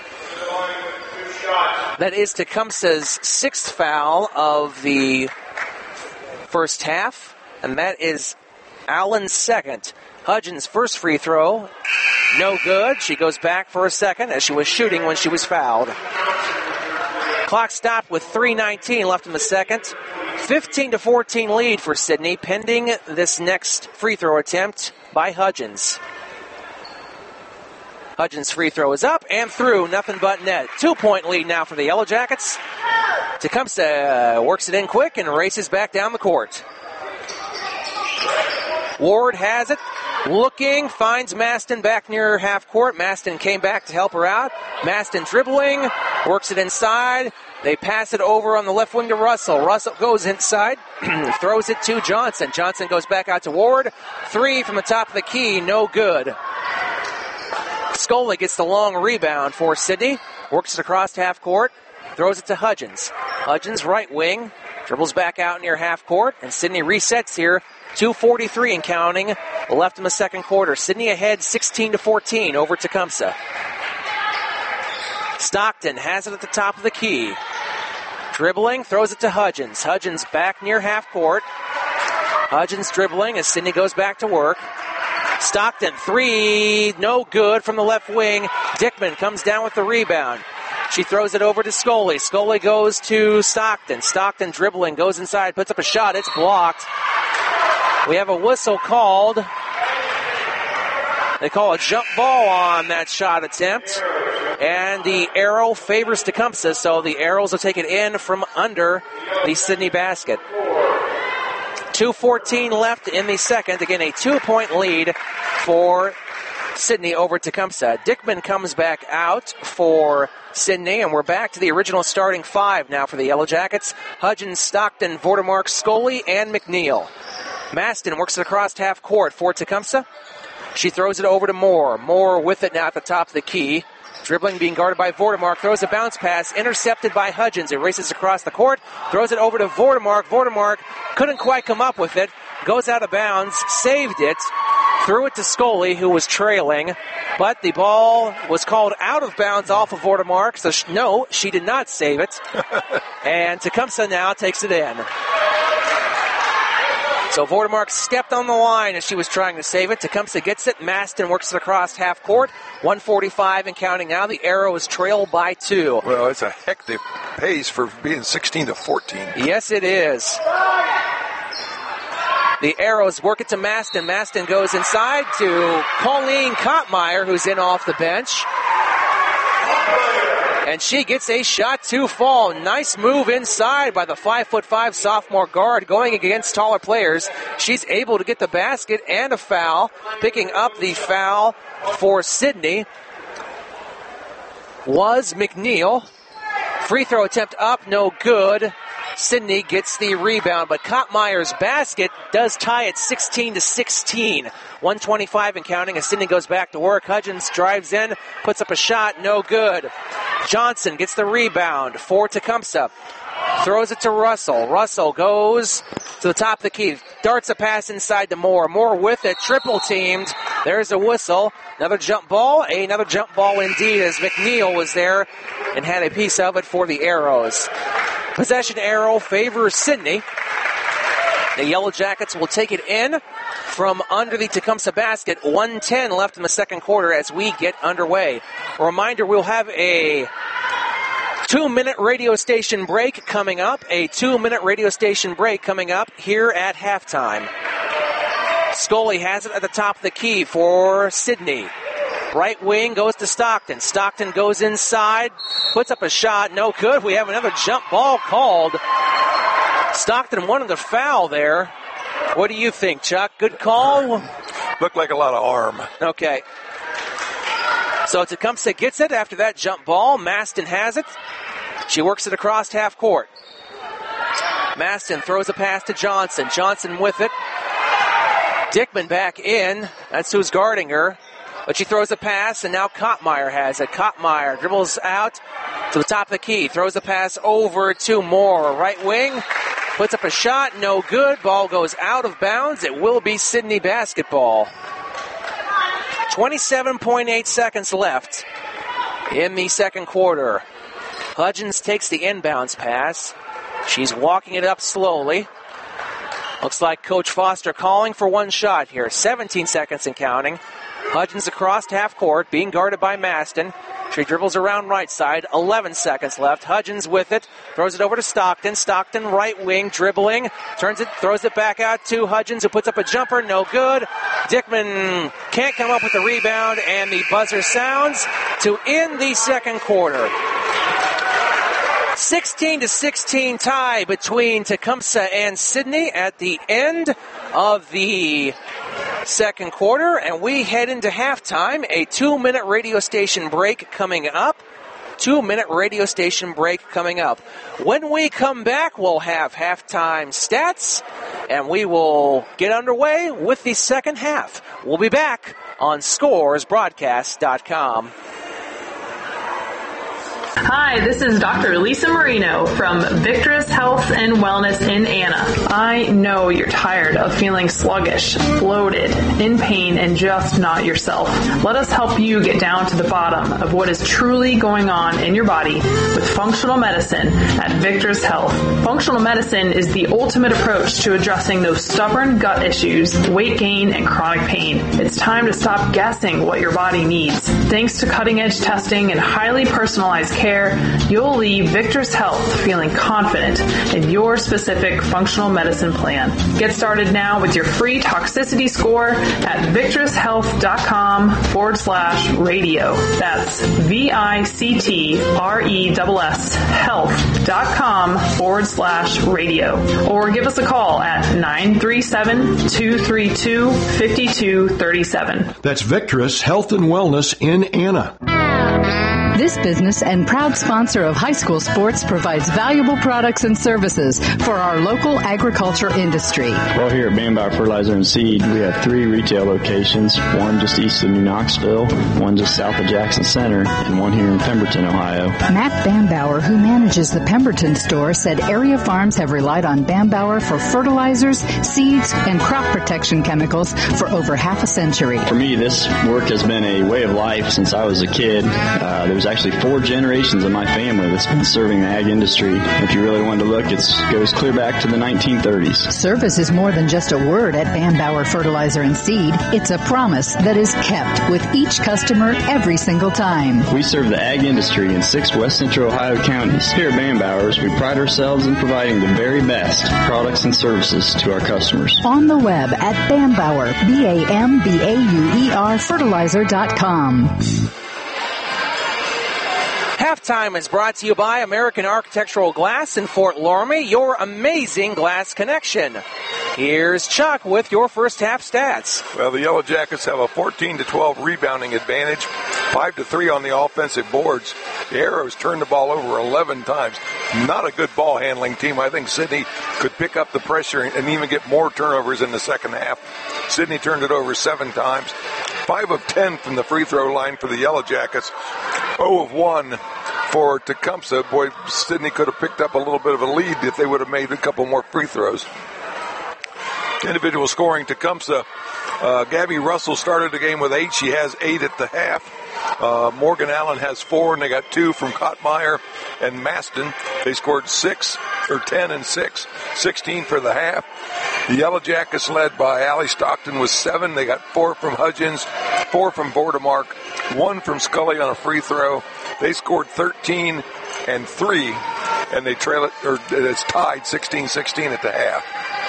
That is Tecumseh's sixth foul of the first half, and that is Allen's second. Hudgens' first free throw, no good. She goes back for a second as she was shooting when she was fouled. Clock stopped with three nineteen left in the second. fifteen to fourteen lead for Sydney, pending this next free throw attempt by Hudgens. Hudgens' free throw is up and through, nothing but net. Two-point lead now for the Yellow Jackets. Tecumseh works it in quick and races back down the court. Ward has it. Looking, finds Maston back near half court. Maston came back to help her out. Maston dribbling, works it inside. They pass it over on the left wing to Russell. Russell goes inside, throws it to Johnson. Johnson goes back out to Ward. Three from the top of the key, no good. Scully gets the long rebound for Sydney. Works it across half court. Throws it to Hudgens. Hudgens, right wing, dribbles back out near half court, and Sydney resets here. two forty-three and counting left in the second quarter. Sydney ahead sixteen to fourteen over Tecumseh. Stockton has it at the top of the key. Dribbling, throws it to Hudgens. Hudgens back near half court. Hudgens dribbling as Sydney goes back to work. Stockton, three, no good from the left wing. Dickman comes down with the rebound. She throws it over to Scully. Scully goes to Stockton. Stockton dribbling, goes inside, puts up a shot. It's blocked. We have a whistle called. They call a jump ball on that shot attempt. And the arrow favors Tecumseh, so the arrows will take it in from under the Sidney basket. two fourteen left in the second. Again, a two-point lead for Sidney over Tecumseh. Dickman comes back out for Sidney, and we're back to the original starting five now for the Yellow Jackets. Hudgens, Stockton, Vordermark, Scully, and McNeil. Maston works it across half court for Tecumseh. She throws it over to Moore. Moore with it now at the top of the key. Dribbling, being guarded by Vordermark. Throws a bounce pass. Intercepted by Hudgens. It races across the court. Throws it over to Vordermark. Vordermark couldn't quite come up with it. Goes out of bounds. Saved it. Threw it to Scully, who was trailing. But the ball was called out of bounds off of Vordermark. So, sh- no, she did not save it. And Tecumseh now takes it in. So Vordermark stepped on the line as she was trying to save it. Tecumseh gets it. Maston works it across half court. one forty-five and counting now. The Arrow is trailed by two. Well, it's a hectic pace for being sixteen to fourteen. Yes, it is. The Arrows work it to Maston. Maston goes inside to Colleen Kottmeyer, who's in off the bench. And she gets a shot to fall. Nice move inside by the five foot five sophomore guard going against taller players. She's able to get the basket and a foul. Picking up the foul for Sidney was McNeil. Free throw attempt up, no good. Sidney gets the rebound, but Kottmeyer's basket does tie it sixteen to sixteen. one twenty-five and counting as Sidney goes back to work. Hudgens drives in, puts up a shot, no good. Johnson gets the rebound for Tecumseh. Throws it to Russell. Russell goes to the top of the key. Darts a pass inside to Moore. Moore with it, triple teamed. There's a whistle. Another jump ball. Another jump ball indeed as McNeil was there and had a piece of it for the Arrows. Possession arrow favors Sidney. The Yellow Jackets will take it in from under the Tecumseh basket. one ten left in the second quarter as we get underway. A reminder, we'll have a two-minute radio station break coming up. A two-minute radio station break coming up here at halftime. Scully has it at the top of the key for Sidney. Right wing goes to Stockton. Stockton goes inside, puts up a shot, no good. We have another jump ball called. Stockton wanted the foul there. What do you think, Chuck? Good call? Looked like a lot of arm. Okay. So Tecumseh gets it after that jump ball. Maston has it. She works it across half court. Maston throws a pass to Johnson. Johnson with it. Dickman back in. That's who's guarding her. But she throws a pass, and now Kottmeyer has it. Kottmeyer dribbles out to the top of the key. Throws a pass over to Moore. Right wing. Puts up a shot. No good. Ball goes out of bounds. It will be Sidney basketball. twenty-seven point eight seconds left in the second quarter. Hudgens takes the inbounds pass. She's walking it up slowly. Looks like Coach Foster calling for one shot here. seventeen seconds and counting. Hudgens across half court, being guarded by Maston. She dribbles around right side. eleven seconds left. Hudgens with it. Throws it over to Stockton. Stockton right wing dribbling. Turns it, throws it back out to Hudgens, who puts up a jumper. No good. Dickman can't come up with the rebound, and the buzzer sounds to end the second quarter. sixteen to sixteen tie between Tecumseh and Sidney at the end of the second quarter, and we head into halftime. A two-minute radio station break coming up. Two-minute radio station break coming up. When we come back, we'll have halftime stats, and we will get underway with the second half. We'll be back on scores broadcast dot com. Hi, this is Doctor Lisa Marino from Victorous Health and Wellness in Anna. I know you're tired of feeling sluggish, bloated, in pain, and just not yourself. Let us help you get down to the bottom of what is truly going on in your body with functional medicine at Victorous Health. Functional medicine is the ultimate approach to addressing those stubborn gut issues, weight gain, and chronic pain. It's time to stop guessing what your body needs. Thanks to cutting-edge testing and highly personalized care, you'll leave Victor's Health feeling confident in your specific functional medicine plan. Get started now with your free toxicity score at victresshealth.com forward slash radio. That's V-I-C-T-R-E-S-S health.com forward slash radio. Or give us a call at nine three seven, two three two, five two three seven. That's Victress Health and Wellness in Anna. This business and proud sponsor of high school sports provides valuable products and services for our local agriculture industry. Well, here at Bambauer Fertilizer and Seed, we have three retail locations, one just east of New Knoxville, one just south of Jackson Center, and one here in Pemberton, Ohio. Matt Bambauer, who manages the Pemberton store, said area farms have relied on Bambauer for fertilizers, seeds, and crop protection chemicals for over half a century. For me, this work has been a way of life since I was a kid. Uh, there was actually four generations of my family that's been serving the ag industry. If you really wanted to look, it goes clear back to the nineteen thirties. Service is more than just a word at Bambauer Fertilizer and Seed. It's a promise that is kept with each customer every single time. We serve the ag industry in six west central Ohio counties. Here at Bambauer's, we pride ourselves in providing the very best products and services to our customers. On the web at Bambauer, B A M B A U E R fertilizer dot com. Halftime is brought to you by American Architectural Glass in Fort Loramie, your amazing glass connection. Here's Chuck with your first half stats. Well, the Yellow Jackets have a fourteen to twelve rebounding advantage, five to three on the offensive boards. The Arrows turned the ball over eleven times. Not a good ball handling team. I think Sidney could pick up the pressure and even get more turnovers in the second half. Sidney turned it over seven times. five of ten from the free throw line for the Yellow Jackets. zero of one for Tecumseh. Boy, Sidney could have picked up a little bit of a lead if they would have made a couple more free throws. Individual scoring, Tecumseh. Uh, Gabby Russell started the game with eight. She has eight at the half. Uh, Morgan Allen has four, and they got two from Kottmeyer and Maston. They scored six, or ten and six, sixteen for the half. The Yellow Jackets, led by Allie Stockton, was seven. They got four from Hudgens, four from Vordemark, one from Scully on a free throw. They scored thirteen and three, and they trail it, or it's tied sixteen sixteen at the half.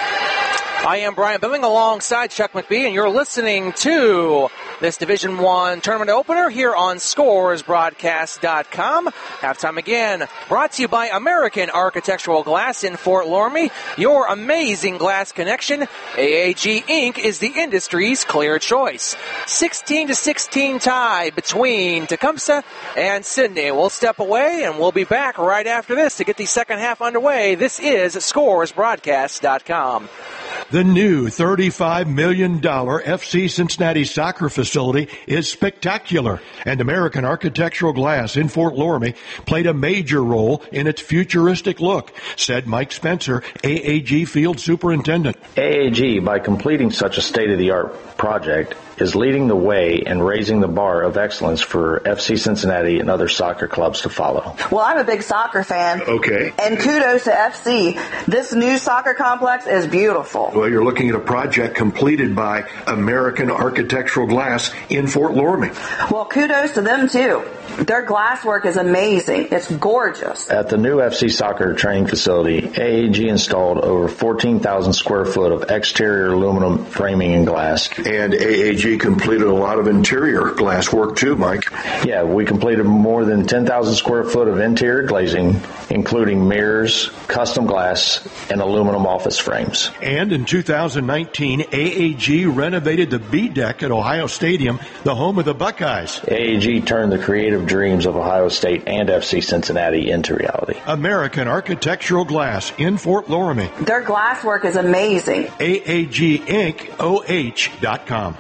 I am Brian Billing alongside Chuck McBee, and you're listening to this Division One tournament opener here on Scores Broadcast dot com. Halftime again, brought to you by American Architectural Glass in Fort Loramie, your amazing glass connection. A A G Incorporated is the industry's clear choice. sixteen to sixteen tie between Tecumseh and Sidney. We'll step away, and we'll be back right after this to get the second half underway. This is Scores Broadcast dot com. The new thirty-five million dollars F C Cincinnati soccer facility is spectacular, and American Architectural Glass in Fort Loramie played a major role in its futuristic look, said Mike Spencer, A A G Field Superintendent. A A G, by completing such a state-of-the-art project, is leading the way and raising the bar of excellence for F C Cincinnati and other soccer clubs to follow. Well, I'm a big soccer fan. Okay. And kudos to F C. This new soccer complex is beautiful. Well, you're looking at a project completed by American Architectural Glass in Fort Loramie. Well, kudos to them, too. Their glass work is amazing. It's gorgeous. At the new F C soccer training facility, A A G installed over fourteen thousand square foot of exterior aluminum framing and glass. And A A G completed a lot of interior glass work too, Mike. Yeah, we completed more than ten thousand square foot of interior glazing, including mirrors, custom glass, and aluminum office frames. And in two thousand nineteen, A A G renovated the B deck at Ohio Stadium, the home of the Buckeyes. A A G turned the creative dreams of Ohio State and F C Cincinnati into reality. American Architectural Glass in Fort Loramie. Their glass work is amazing. A A G Inc O H dot com.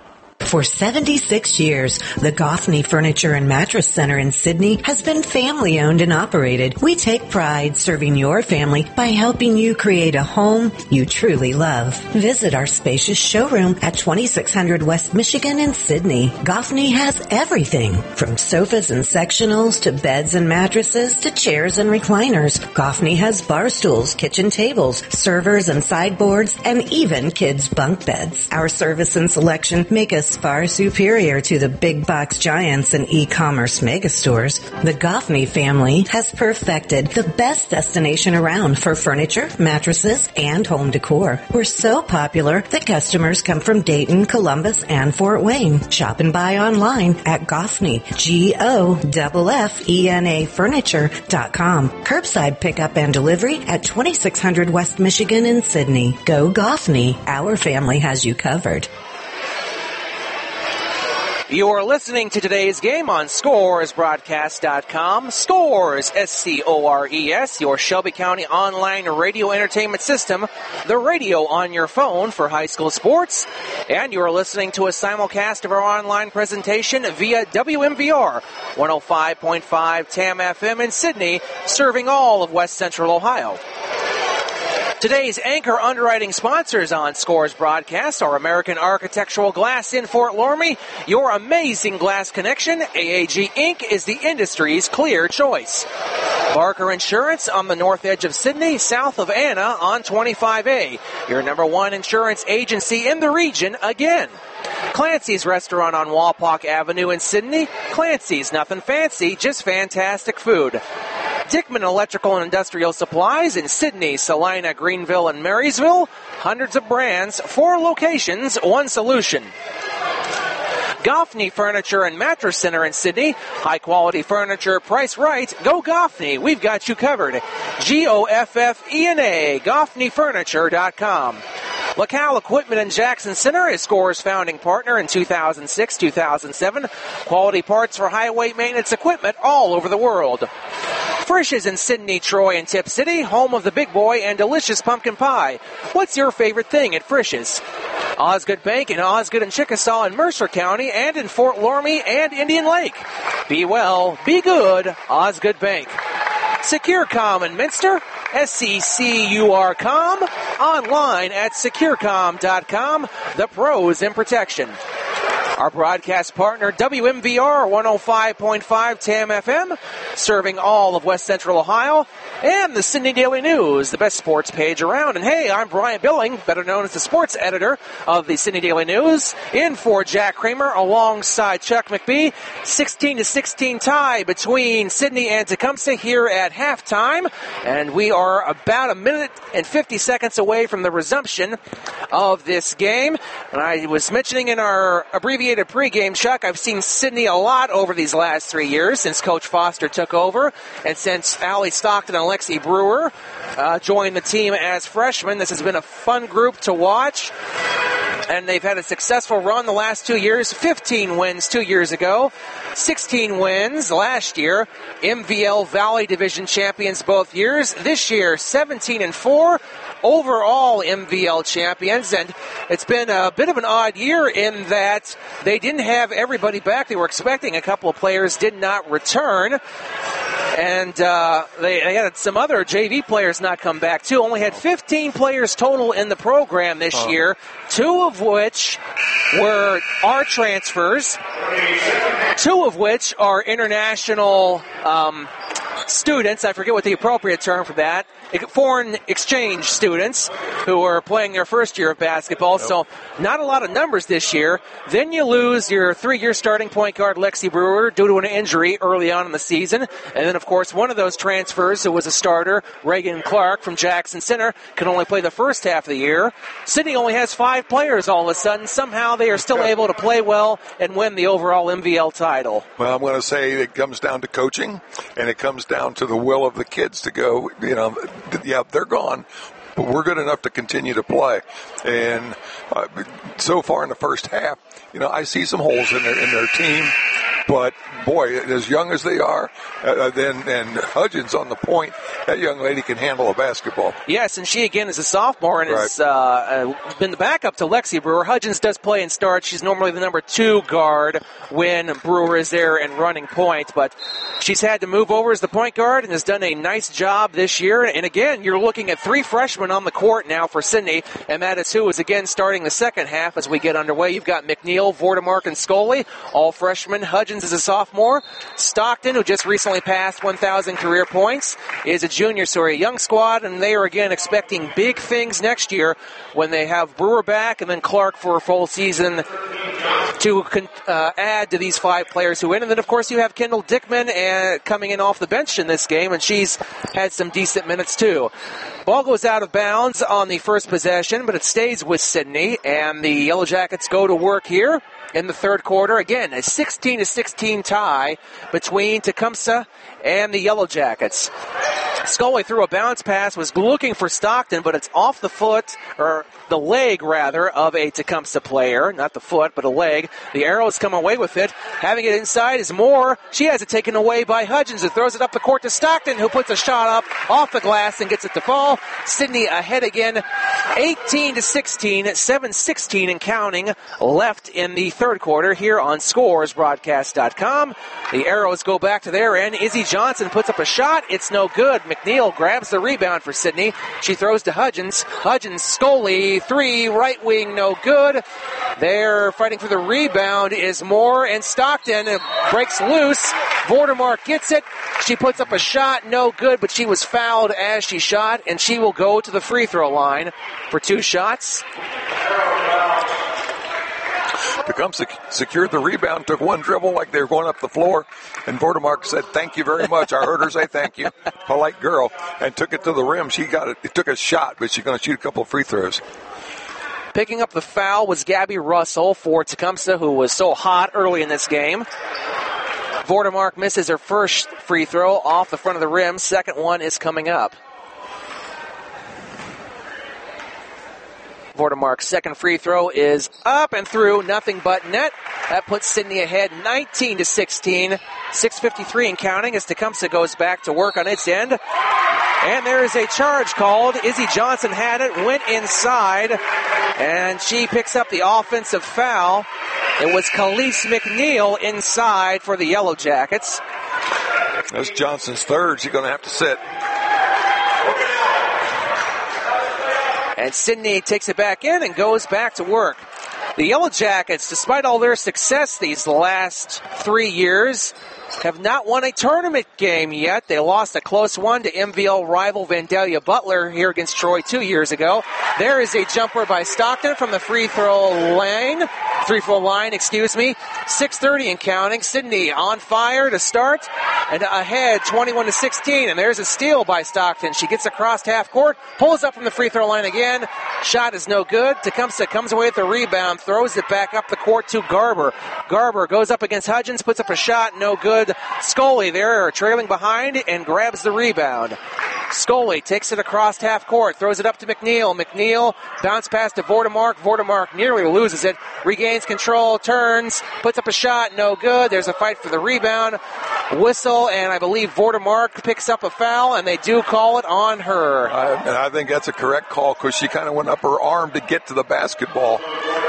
For seventy-six years, the Goffney Furniture and Mattress Center in Sidney has been family-owned and operated. We take pride serving your family by helping you create a home you truly love. Visit our spacious showroom at twenty-six hundred West Michigan in Sidney. Goffney has everything, from sofas and sectionals to beds and mattresses to chairs and recliners. Goffney has bar stools, kitchen tables, servers and sideboards, and even kids' bunk beds. Our service and selection make us far superior to the big box giants and e-commerce megastores, the Goffney family has perfected the best destination around for furniture, mattresses, and home decor. We're so popular that customers come from Dayton, Columbus, and Fort Wayne. Shop and buy online at Goffney, G O F F E N A Furniture dot com. Curbside pickup and delivery at twenty-six hundred West Michigan in Sydney. Go Goffney. Our family has you covered. You're listening to today's game on Scores Broadcast dot com. Scores, S C O R E S, your Shelby County online radio entertainment system, the radio on your phone for high school sports. And you're listening to a simulcast of our online presentation via W M V R one oh five point five T A M F M in Sydney, serving all of West Central Ohio. Today's anchor underwriting sponsors on Scores Broadcast are American Architectural Glass in Fort Loramie, your amazing glass connection. A A G Incorporated is the industry's clear choice. Barker Insurance on the north edge of Sydney, south of Anna on twenty-five A, your number one insurance agency in the region again. Clancy's Restaurant on Walpock Avenue in Sydney. Clancy's, nothing fancy, just fantastic food. Dickman Electrical and Industrial Supplies in Sydney, Salina, Greenville, and Marysville. Hundreds of brands, four locations, one solution. Goffney Furniture and Mattress Center in Sydney. High-quality furniture, price right. Go Goffney. We've got you covered. G O F F E N A, Goffney Furniture dot com. LaCal Equipment in Jackson Center is Scores founding partner in two thousand six two thousand seven. Quality parts for highway maintenance equipment all over the world. Frisch's in Sydney, Troy, and Tip City, home of the big boy and delicious pumpkin pie. What's your favorite thing at Frisch's? Osgood Bank in Osgood and Chickasaw in Mercer County and in Fort Loramie and Indian Lake. Be well, be good, Osgood Bank. SecureCom in Minster, S C C U R com, online at securecom dot com, the pros in protection. Our broadcast partner, W M V R one oh five point five T A M F M, serving all of West Central Ohio, and the Sydney Daily News, the best sports page around. And hey, I'm Brian Billing, better known as the sports editor of the Sydney Daily News, in for Jack Kramer alongside Chuck McBee. sixteen to sixteen tie between Sydney and Tecumseh here at halftime, and we are about a minute and fifty seconds away from the resumption of this game. And I was mentioning in our abbreviated pregame, Chuck, I've seen Sydney a lot over these last three years since Coach Foster took over, and since Allie Stockton and Lexi Brewer uh, joined the team as freshmen. This has been a fun group to watch, and they've had a successful run the last two years. fifteen wins two years ago, sixteen wins last year. M V L Valley Division champions both years. This year, seventeen and four. Overall M V L champions, and it's been a bit of an odd year in that they didn't have everybody back they were expecting. A couple of players did not return, and uh, they, they had some other J V players not come back too. Only had fifteen players total in the program this oh. year, two of which were our transfers, two of which are international um, students. I forget what the appropriate term for that. Foreign exchange students who are playing their first year of basketball. Nope. So not a lot of numbers this year. Then you lose your three-year starting point guard, Lexi Brewer, due to an injury early on in the season. And then, of course, one of those transfers who was a starter, Reagan Clark from Jackson Center, can only play the first half of the year. Sydney only has five players all of a sudden. Somehow they are still able to play well and win the overall M V L title. Well, I'm going to say it comes down to coaching, and it comes down to the will of the kids to go, you know, yeah, they're gone, but we're good enough to continue to play. And uh, so far in the first half, you know, I see some holes in their in their team. But, boy, as young as they are, uh, then and Hudgens on the point, that young lady can handle a basketball. Yes, and she, again, is a sophomore and right. has uh, uh, been the backup to Lexi Brewer. Hudgens does play and start. She's normally the number two guard when Brewer is there and running point. But she's had to move over as the point guard and has done a nice job this year. And, again, you're looking at three freshmen on the court now for Sydney, and that is who is, again, starting the second half as we get underway. You've got McNeil, Vordemark, and Scully, all freshmen. Hudgens is a sophomore. Stockton, who just recently passed one thousand career points, is a junior. So a young squad, and they are again expecting big things next year when they have Brewer back and then Clark for a full season to uh, add to these five players who win. And then, of course, you have Kendall Dickman uh, coming in off the bench in this game, and she's had some decent minutes too. Ball goes out of bounds on the first possession, but it stays with Sidney, and the Yellow Jackets go to work here in the third quarter. Again, a sixteen to sixteen tie between Tecumseh and the Yellow Jackets. Scully threw a bounce pass, was looking for Stockton, but it's off the foot, or the leg, rather, of a Tecumseh player. Not the foot, but a leg. The Arrows come away with it. Having it inside is Moore. She has it taken away by Hudgens, who throws it up the court to Stockton, who puts a shot up off the glass and gets it to fall. Sidney ahead again, eighteen to sixteen, seven sixteen and counting left in the third quarter here on Scores Broadcast dot com. The Arrows go back to their end. Izzy Johnson puts up a shot. It's no good. McNeil grabs the rebound for Sidney. She throws to Hudgens. Hudgens, Scully, three, right wing, no good. They're fighting for the rebound is Moore, and Stockton breaks loose. Vordermark gets it. She puts up a shot, no good, but she was fouled as she shot, and she will go to the free throw line for two shots. Tecumseh secured the rebound, took one dribble like they were going up the floor, and Vordermark said, "Thank you very much." I heard her say thank you. Polite girl. And took it to the rim. She got it. It took a shot, but she's going to shoot a couple of free throws. Picking up the foul was Gabby Russell for Tecumseh, who was so hot early in this game. Vordermark misses her first free throw off the front of the rim. Second one is coming up. Vordermark's second free throw is up and through, nothing but net. That puts Sidney ahead nineteen to sixteen. six fifty-three and counting as Tecumseh goes back to work on its end. And there is a charge called. Izzy Johnson had it, went inside, and she picks up the offensive foul. It was Khalees McNeil inside for the Yellow Jackets. That's Johnson's third. She's going to have to sit. And Sidney takes it back in and goes back to work. The Yellow Jackets, despite all their success these last three years, have not won a tournament game yet. They lost a close one to M V L rival Vandalia Butler here against Troy two years ago. There is a jumper by Stockton from the free throw line. Free throw line, excuse me. six thirty and counting. Sidney on fire to start and ahead twenty-one to sixteen. And there's a steal by Stockton. She gets across half court, pulls up from the free throw line again. Shot is no good. Tecumseh comes away with the rebound, throws it back up the court to Garber. Garber goes up against Hudgens, puts up a shot, no good. Scully there trailing behind and grabs the rebound. Scully takes it across half court, throws it up to McNeil. McNeil bounce pass to Vordermark. Vordermark nearly loses it, regains control, turns, puts up a shot, no good. There's a fight for the rebound. Whistle, and I believe Vordermark picks up a foul, and they do call it on her. I, and I think that's a correct call because she kind of went up her arm to get to the basketball.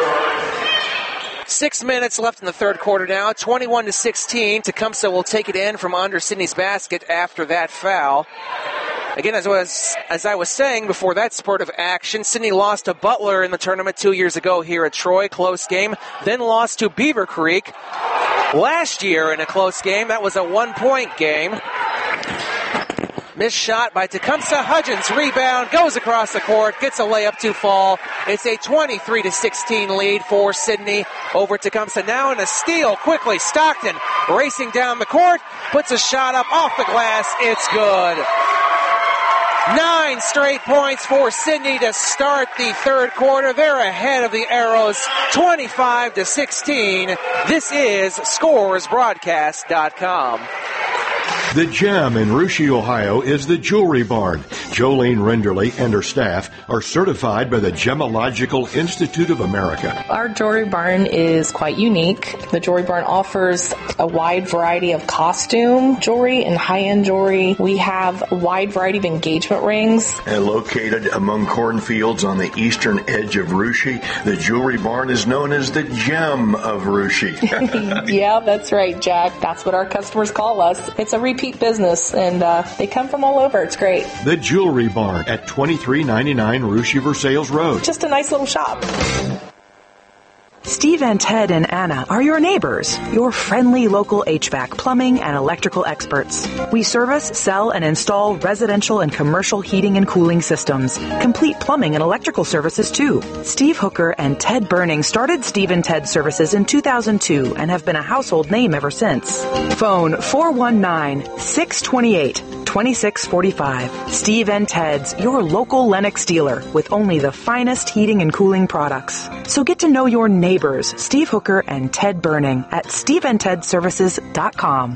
Six minutes left in the third quarter now, twenty-one to sixteen. Tecumseh will take it in from under Sidney's basket after that foul. Again, as, was, as I was saying before that spurt of action, Sidney lost to Butler in the tournament two years ago here at Troy, close game, then lost to Beaver Creek last year in a close game. That was a one-point game. Missed shot by Tecumseh. Hudgens rebound, goes across the court, gets a layup to fall. It's a twenty-three to sixteen lead for Sidney over Tecumseh. Now in a steal, quickly, Stockton racing down the court, puts a shot up off the glass. It's good. Nine straight points for Sidney to start the third quarter. They're ahead of the Arrows, twenty-five to sixteen. This is Scores Broadcast dot com. The Gem in Russia, Ohio is the Jewelry Barn. Jolene Renderly and her staff are certified by the Gemological Institute of America. Our Jewelry Barn is quite unique. The Jewelry Barn offers a wide variety of costume jewelry and high-end jewelry. We have a wide variety of engagement rings. And located among cornfields on the eastern edge of Russia, the Jewelry Barn is known as the Gem of Russia. Yeah, that's right, Jack. That's what our customers call us. It's a repeat business, and uh, they come from all over. It's great. The Jewelry Barn at twenty-three ninety-nine Russia Versailles Road. Just a nice little shop. Steve and Ted and Anna are your neighbors, your friendly local H V A C, plumbing, and electrical experts. We service, sell, and install residential and commercial heating and cooling systems. Complete plumbing and electrical services, too. Steve Hooker and Ted Burning started Steve and Ted Services in two thousand two and have been a household name ever since. Phone four one nine, six two eight, two six four five. Steve and Ted's, your local Lennox dealer with only the finest heating and cooling products. So get to know your neighbors, Steve Hooker and Ted Burning, at steve and ted services dot com.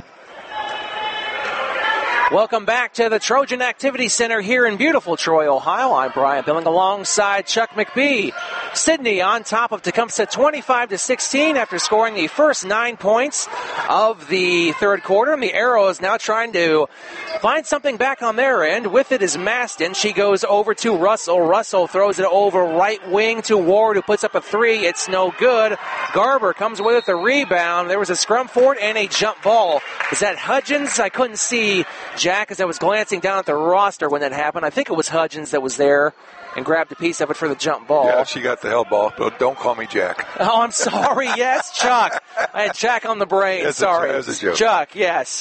Welcome back to the Trojan Activity Center here in beautiful Troy, Ohio. I'm Brian Billing alongside Chuck McBee. Sidney on top of Tecumseh twenty-five to sixteen after scoring the first nine points of the third quarter. And the Arrows now trying to find something back on their end. With it is Maston. She goes over to Russell. Russell throws it over right wing to Ward, who puts up a three. It's no good. Garber comes away with a rebound. There was a scrum for it and a jump ball. Is that Hudgens? I couldn't see Jack as I was glancing down at the roster when that happened. I think it was Hudgens that was there and grabbed a piece of it for the jump ball. Yeah, she got the hell ball, but don't call me Jack. Oh, I'm sorry. Yes, Chuck. I had Jack on the brain. That's sorry. A, that's a joke. Chuck, yes.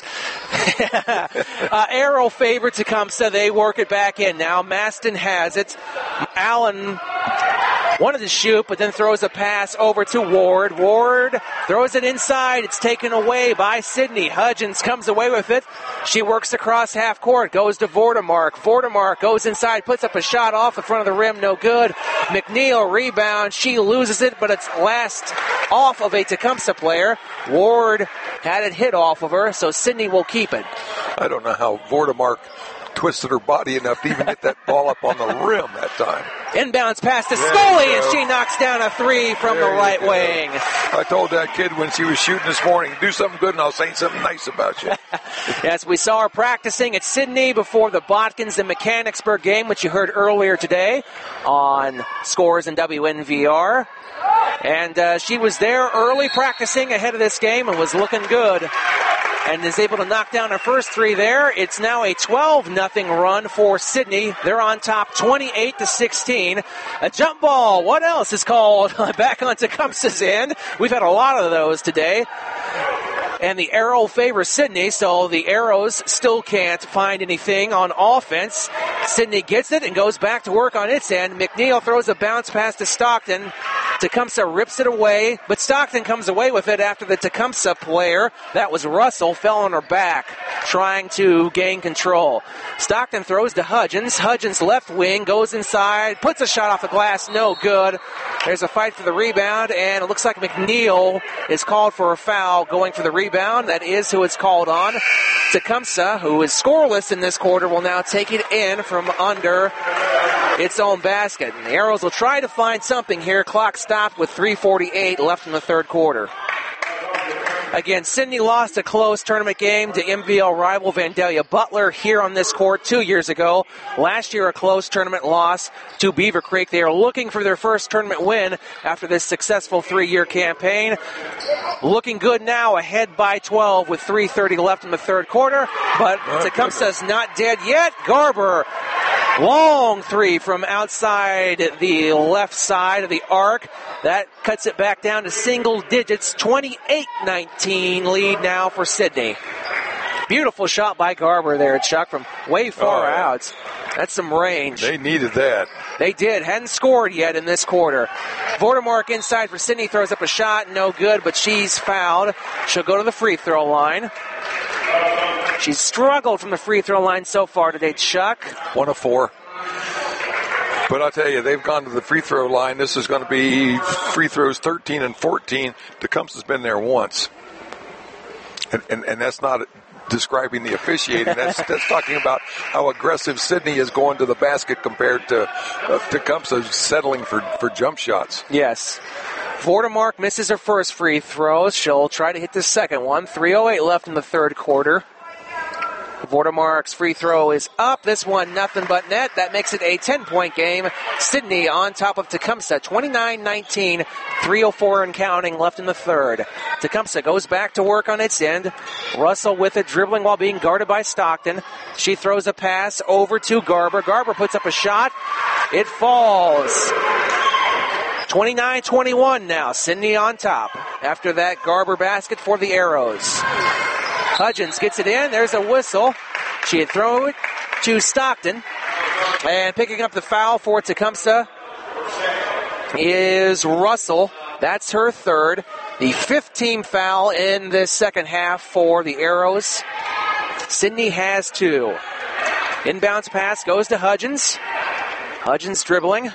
uh, Arrow favorite Tecumseh. They work it back in now. Maston has it. Allen wanted to shoot, but then throws a pass over to Ward. Ward throws it inside. It's taken away by Sidney. Hudgens comes away with it. She works across half court, goes to Vordemark. Vordemark goes inside, puts up a shot off the front of the rim, no good. McNeil rebound. She loses it, but it's last off of a Tecumseh player. Ward had it hit off of her, so Sidney will keep it. I don't know how Vordemark twisted her body enough to even get that ball up on the rim that time. Inbounds pass to Scully, and she knocks down a three from there the right wing. I told that kid when she was shooting this morning, do something good and I'll say something nice about you. Yes, we saw her practicing at Sidney before the Botkins and Mechanicsburg game, which you heard earlier today on Scores and W N V R. And uh, she was there early practicing ahead of this game and was looking good. And is able to knock down her first three there. It's now a twelve nothing run for Sidney. They're on top twenty-eight to sixteen. A jump ball. What else is called back on Tecumseh's end? We've had a lot of those today. And the Arrow favors Sidney, so the Arrows still can't find anything on offense. Sidney gets it and goes back to work on its end. McNeil throws a bounce pass to Stockton. Tecumseh rips it away, but Stockton comes away with it after the Tecumseh player, that was Russell, fell on her back, trying to gain control. Stockton throws to Hudgens. Hudgens left wing, goes inside, puts a shot off the glass, no good. There's a fight for the rebound, and it looks like McNeil is called for a foul going for the rebound. That is who it's called on. Tecumseh, who is scoreless in this quarter, will now take it in from under its own basket. And the Arrows will try to find something here. Clock stopped with three forty-eight left in the third quarter. Again, Sidney lost a close tournament game to M V L rival Vandalia Butler here on this court two years ago. Last year, a close tournament loss to Beaver Creek. They are looking for their first tournament win after this successful three-year campaign. Looking good now, ahead by twelve with three thirty left in the third quarter. But Tecumseh's not dead yet. Garber, long three from outside the left side of the arc. That cuts it back down to single digits. twenty-eight nineteen lead now for Sidney. Beautiful shot by Garber there, Chuck, from way far oh, yeah. out. That's some range. They needed that. They did. Hadn't scored yet in this quarter. Vordemark inside for Sidney, throws up a shot. No good, but she's fouled. She'll go to the free throw line. She's struggled from the free throw line so far today, Chuck. One of four. But I'll tell you, they've gone to the free throw line. This is going to be free throws thirteen and fourteen. Tecumseh's been there once. And, and, and that's not describing the officiating. That's, that's talking about how aggressive Sidney is going to the basket compared to uh, Tecumseh settling for, for jump shots. Yes. Vordemark misses her first free throw. She'll try to hit the second one. three oh eight left in the third quarter. Vordemark's free throw is up. This one, nothing but net. That makes it a ten-point game. Sidney on top of Tecumseh, twenty-nine nineteen, three oh four and counting left in the third. Tecumseh goes back to work on its end. Russell with it, dribbling while being guarded by Stockton. She throws a pass over to Garber. Garber puts up a shot. It falls. twenty-nine twenty-one now. Sydney on top after that Garber basket for the Arrows. Hudgens gets it in. There's a whistle. She had thrown it to Stockton. And picking up the foul for Tecumseh is Russell. That's her third. The fifth team foul in this second half for the Arrows. Sydney has two. Inbounds pass goes to Hudgens. Hudgens dribbling.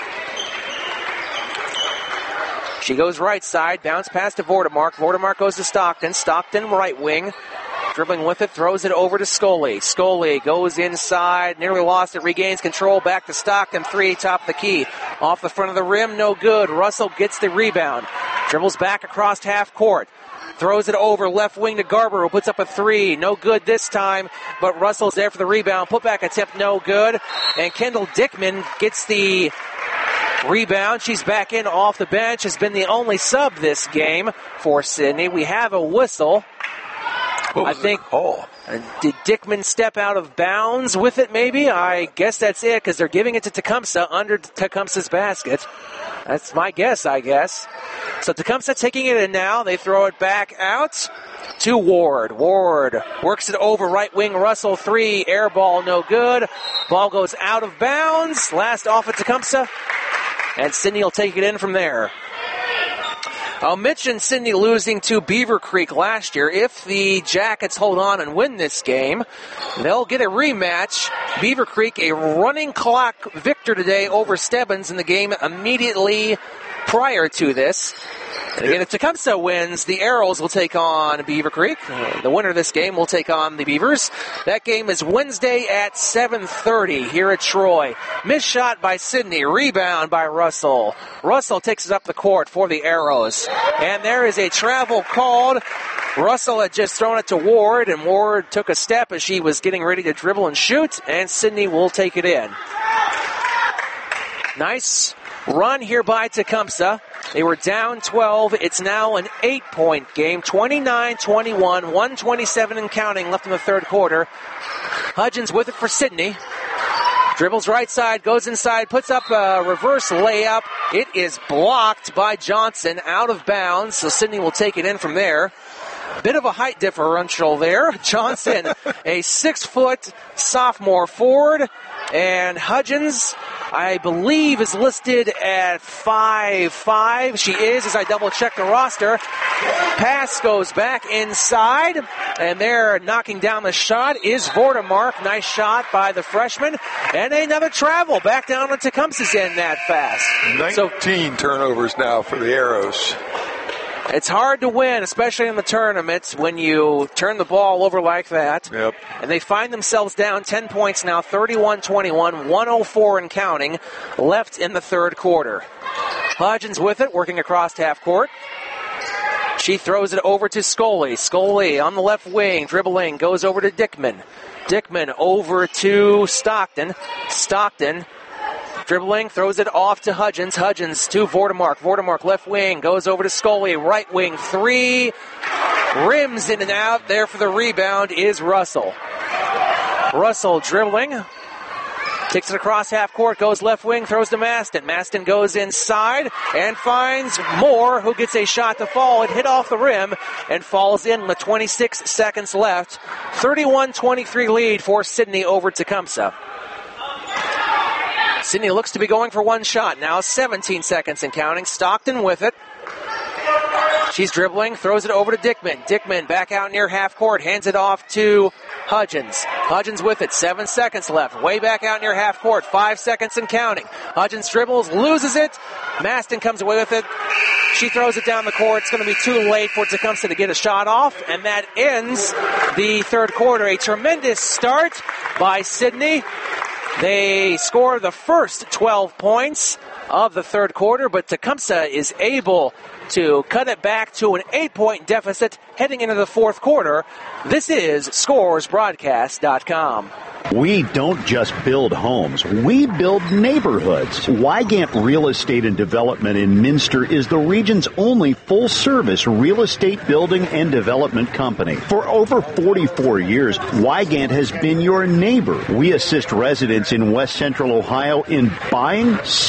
She goes right side. Bounce pass to Vordemark. Vordemark goes to Stockton. Stockton right wing. Dribbling with it, throws it over to Scully. Scully goes inside, nearly lost it, regains control, back to Stockton, three, top of the key. Off the front of the rim, no good. Russell gets the rebound. Dribbles back across half court. Throws it over left wing to Garber, who puts up a three. No good this time, but Russell's there for the rebound. Putback attempt, no good. And Kendall Dickman gets the rebound. She's back in off the bench, has been the only sub this game for Sydney. We have a whistle. I think, oh, did Dickman step out of bounds with it maybe? I guess that's it, because they're giving it to Tecumseh under Tecumseh's basket. That's my guess, I guess. So Tecumseh taking it in now. They throw it back out to Ward. Ward works it over right wing. Russell, three. Air ball, no good. Ball goes out of bounds. Last off at Tecumseh. And Sydney will take it in from there. I'll mention Sydney losing to Beaver Creek last year. If the Jackets hold on and win this game, they'll get a rematch. Beaver Creek, a running clock victor today over Stebbins in the game immediately prior to this. And again, if Tecumseh wins, the Arrows will take on Beaver Creek. The winner of this game will take on the Beavers. That game is Wednesday at seven thirty here at Troy. Missed shot by Sydney. Rebound by Russell. Russell takes it up the court for the Arrows. And there is a travel called. Russell had just thrown it to Ward, and Ward took a step as she was getting ready to dribble and shoot, and Sydney will take it in. Nice run here by Tecumseh. They were down twelve. It's now an eight-point game. twenty-nine twenty-one, one twenty-seven and counting left in the third quarter. Hudgens with it for Sydney. Dribbles right side, goes inside, puts up a reverse layup. It is blocked by Johnson, out of bounds, so Sydney will take it in from there. Bit of a height differential there. Johnson, a six-foot sophomore forward, and Hudgens, I believe, is listed at five five. She is, as I double-check the roster. Pass goes back inside, and there knocking down the shot is Vordemark. Nice shot by the freshman. And another travel back down to Tecumseh's end that fast. nineteen so, turnovers now for the Arrows. It's hard to win, especially in the tournaments, when you turn the ball over like that. Yep. And they find themselves down ten points now, thirty-one twenty-one, one oh four and counting left in the third quarter. Hudgens with it, working across half court. She throws it over to Scully. Scully on the left wing, dribbling, goes over to Dickman. Dickman over to Stockton. Stockton dribbling, throws it off to Hudgens. Hudgens to Vordemark. Vordemark left wing, goes over to Scully. Right wing, three. Rims in and out. There for the rebound is Russell. Russell dribbling. Takes it across half court, goes left wing, throws to Maston. Maston goes inside and finds Moore, who gets a shot to fall. It hit off the rim and falls in with twenty-six seconds left. thirty-one twenty-three lead for Sydney over Tecumseh. Sydney looks to be going for one shot. Now seventeen seconds and counting. Stockton with it. She's dribbling, throws it over to Dickman. Dickman back out near half court, hands it off to Hudgens. Hudgens with it, seven seconds left. Way back out near half court, five seconds and counting. Hudgens dribbles, loses it. Maston comes away with it. She throws it down the court. It's going to be too late for Tecumseh to get a shot off, and that ends the third quarter. A tremendous start by Sydney. They score the first twelve points of the third quarter, but Tecumseh is able to cut it back to an eight-point deficit heading into the fourth quarter. This is Scores Broadcast dot com. We don't just build homes, we build neighborhoods. Wygant Real Estate and Development in Minster is the region's only full-service real estate building and development company. For over forty-four years, Wygant has been your neighbor. We assist residents in West Central Ohio in buying, selling,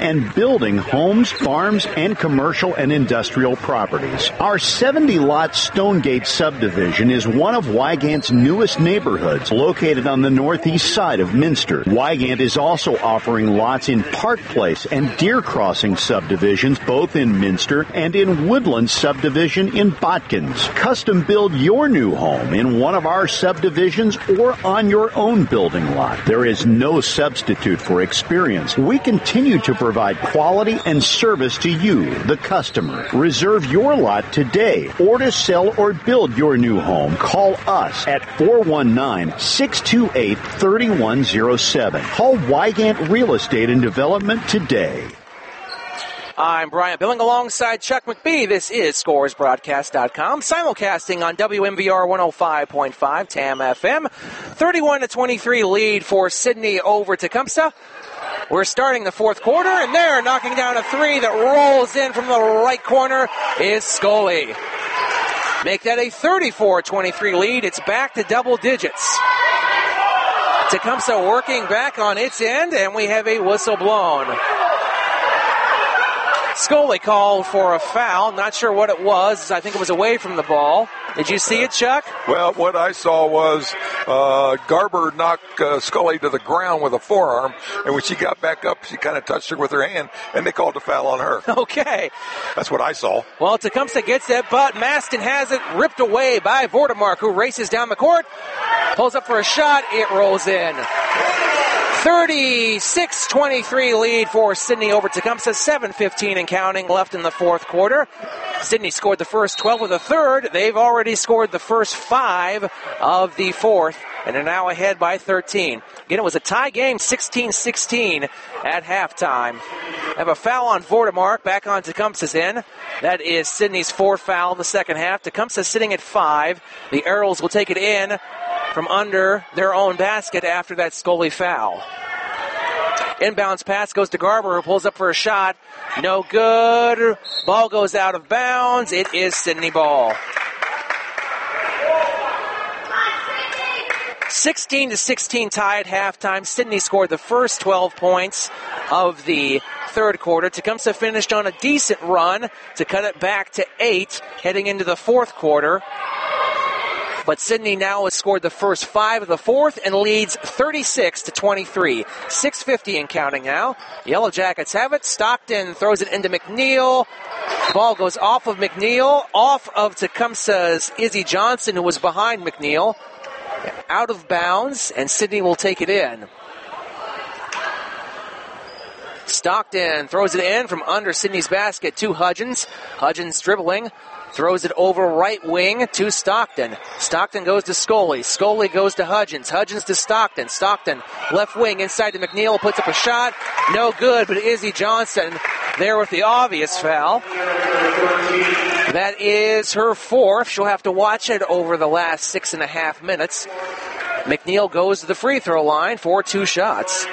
and building homes, farms, and commercial and industrial properties. Our seventy-lot Stonegate subdivision is one of Wygant's newest neighborhoods, located on the northeast side of Minster. Wygant is also offering lots in Park Place and Deer Crossing subdivisions, both in Minster, and in Woodland subdivision in Botkins. Custom build your new home in one of our subdivisions or on your own building lot. There is no substitute for experience. We continue to provide quality and service to you, the customer. Reserve your lot today, or to sell or build your new home, call us at four one nine, six two eight, three one zero seven. Call Wygant Real Estate and Development today. I'm Brian Billing alongside Chuck McBee. This is Scores Broadcast dot com, simulcasting on W M V R one oh five point five T A M F M. thirty-one to twenty-three lead for Sidney over Tecumseh. We're starting the fourth quarter, and there, knocking down a three that rolls in from the right corner is Scully. Make that a thirty-four twenty-three lead. It's back to double digits. Tecumseh working back on its end, and we have a whistle blown. Scully called for a foul. Not sure what it was. I think it was away from the ball. Did you see it, Chuck? Well, what I saw was uh, Garber knocked uh, Scully to the ground with a forearm, and when she got back up, she kind of touched her with her hand, and they called a foul on her. Okay. That's what I saw. Well, Tecumseh gets it, but Maston has it ripped away by Vortemark, who races down the court, pulls up for a shot. It rolls in. thirty-six twenty-three lead for Sidney over Tecumseh. seven fifteen and counting left in the fourth quarter. Sidney scored the first twelve of the third. They've already scored the first five of the fourth, and are now ahead by thirteen. Again, it was a tie game, sixteen sixteen at halftime. Have a foul on Vortemark, back on Tecumseh's end. That is Sidney's fourth foul in the second half. Tecumseh sitting at five. The Arrows will take it in from under their own basket after that Scully foul. Inbounds pass goes to Garber, who pulls up for a shot. No good. Ball goes out of bounds. It is Sidney ball. sixteen to sixteen tie at halftime. Sidney scored the first twelve points of the third quarter. Tecumseh finished on a decent run to cut it back to eight heading into the fourth quarter. But Sidney now has scored the first five of the fourth and leads thirty-six to twenty-three. six fifty and counting now. Yellow Jackets have it. Stockton throws it into McNeil. Ball goes off of McNeil, off of Tecumseh's Izzy Johnson, who was behind McNeil. Out of bounds, and Sidney will take it in. Stockton throws it in from under Sidney's basket to Hudgens. Hudgens dribbling. Throws it over right wing to Stockton. Stockton goes to Scully. Scully goes to Hudgens. Hudgens to Stockton. Stockton left wing inside to McNeil. Puts up a shot. No good, but Izzy Johnson there with the obvious foul. That is her fourth. She'll have to watch it over the last six and a half minutes. McNeil goes to the free throw line for two shots.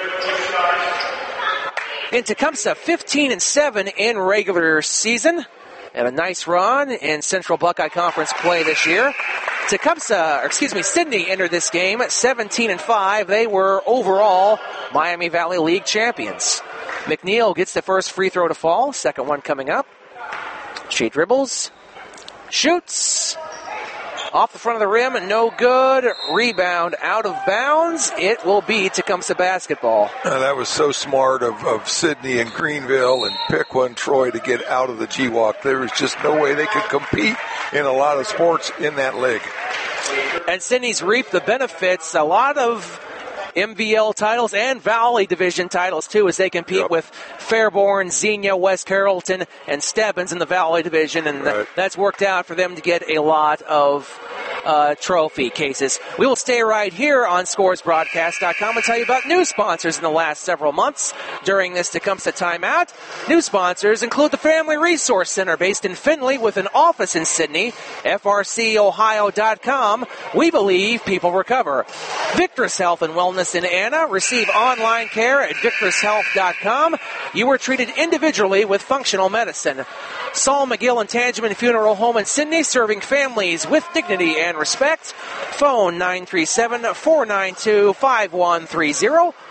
In Tecumseh, fifteen and seven in regular season. And a nice run in Central Buckeye Conference play this year. Tecumseh, or excuse me, Sidney entered this game at seventeen and five. They were overall Miami Valley League champions. McNeil gets the first free throw to fall. Second one coming up. She dribbles, shoots, off the front of the rim, no good. Rebound out of bounds. It will be Tecumseh basketball. Uh, that was so smart of, of Sidney and Greenville and Piqua and Troy to get out of the G-Walk. There was just no way they could compete in a lot of sports in that league. And Sidney's reaped the benefits. A lot of M V L titles and Valley Division titles, too, as they compete yep. with Fairborn, Xenia, West Carrollton, and Stebbins in the Valley Division. And right. th- that's worked out for them to get a lot of uh, trophy cases. We will stay right here on Scores Broadcast dot com and tell you about new sponsors in the last several months during this Tecumseh timeout. New sponsors include the Family Resource Center based in Findlay with an office in Sidney, F R C Ohio dot com. We believe people recover. Victress Health and Wellness in Anna. Receive online care at victress health dot com. You were treated individually with functional medicine. Saul McGill and Tangeman Funeral Home in Sidney, serving families with dignity and respect. Phone nine three seven, four nine two, five one three zero.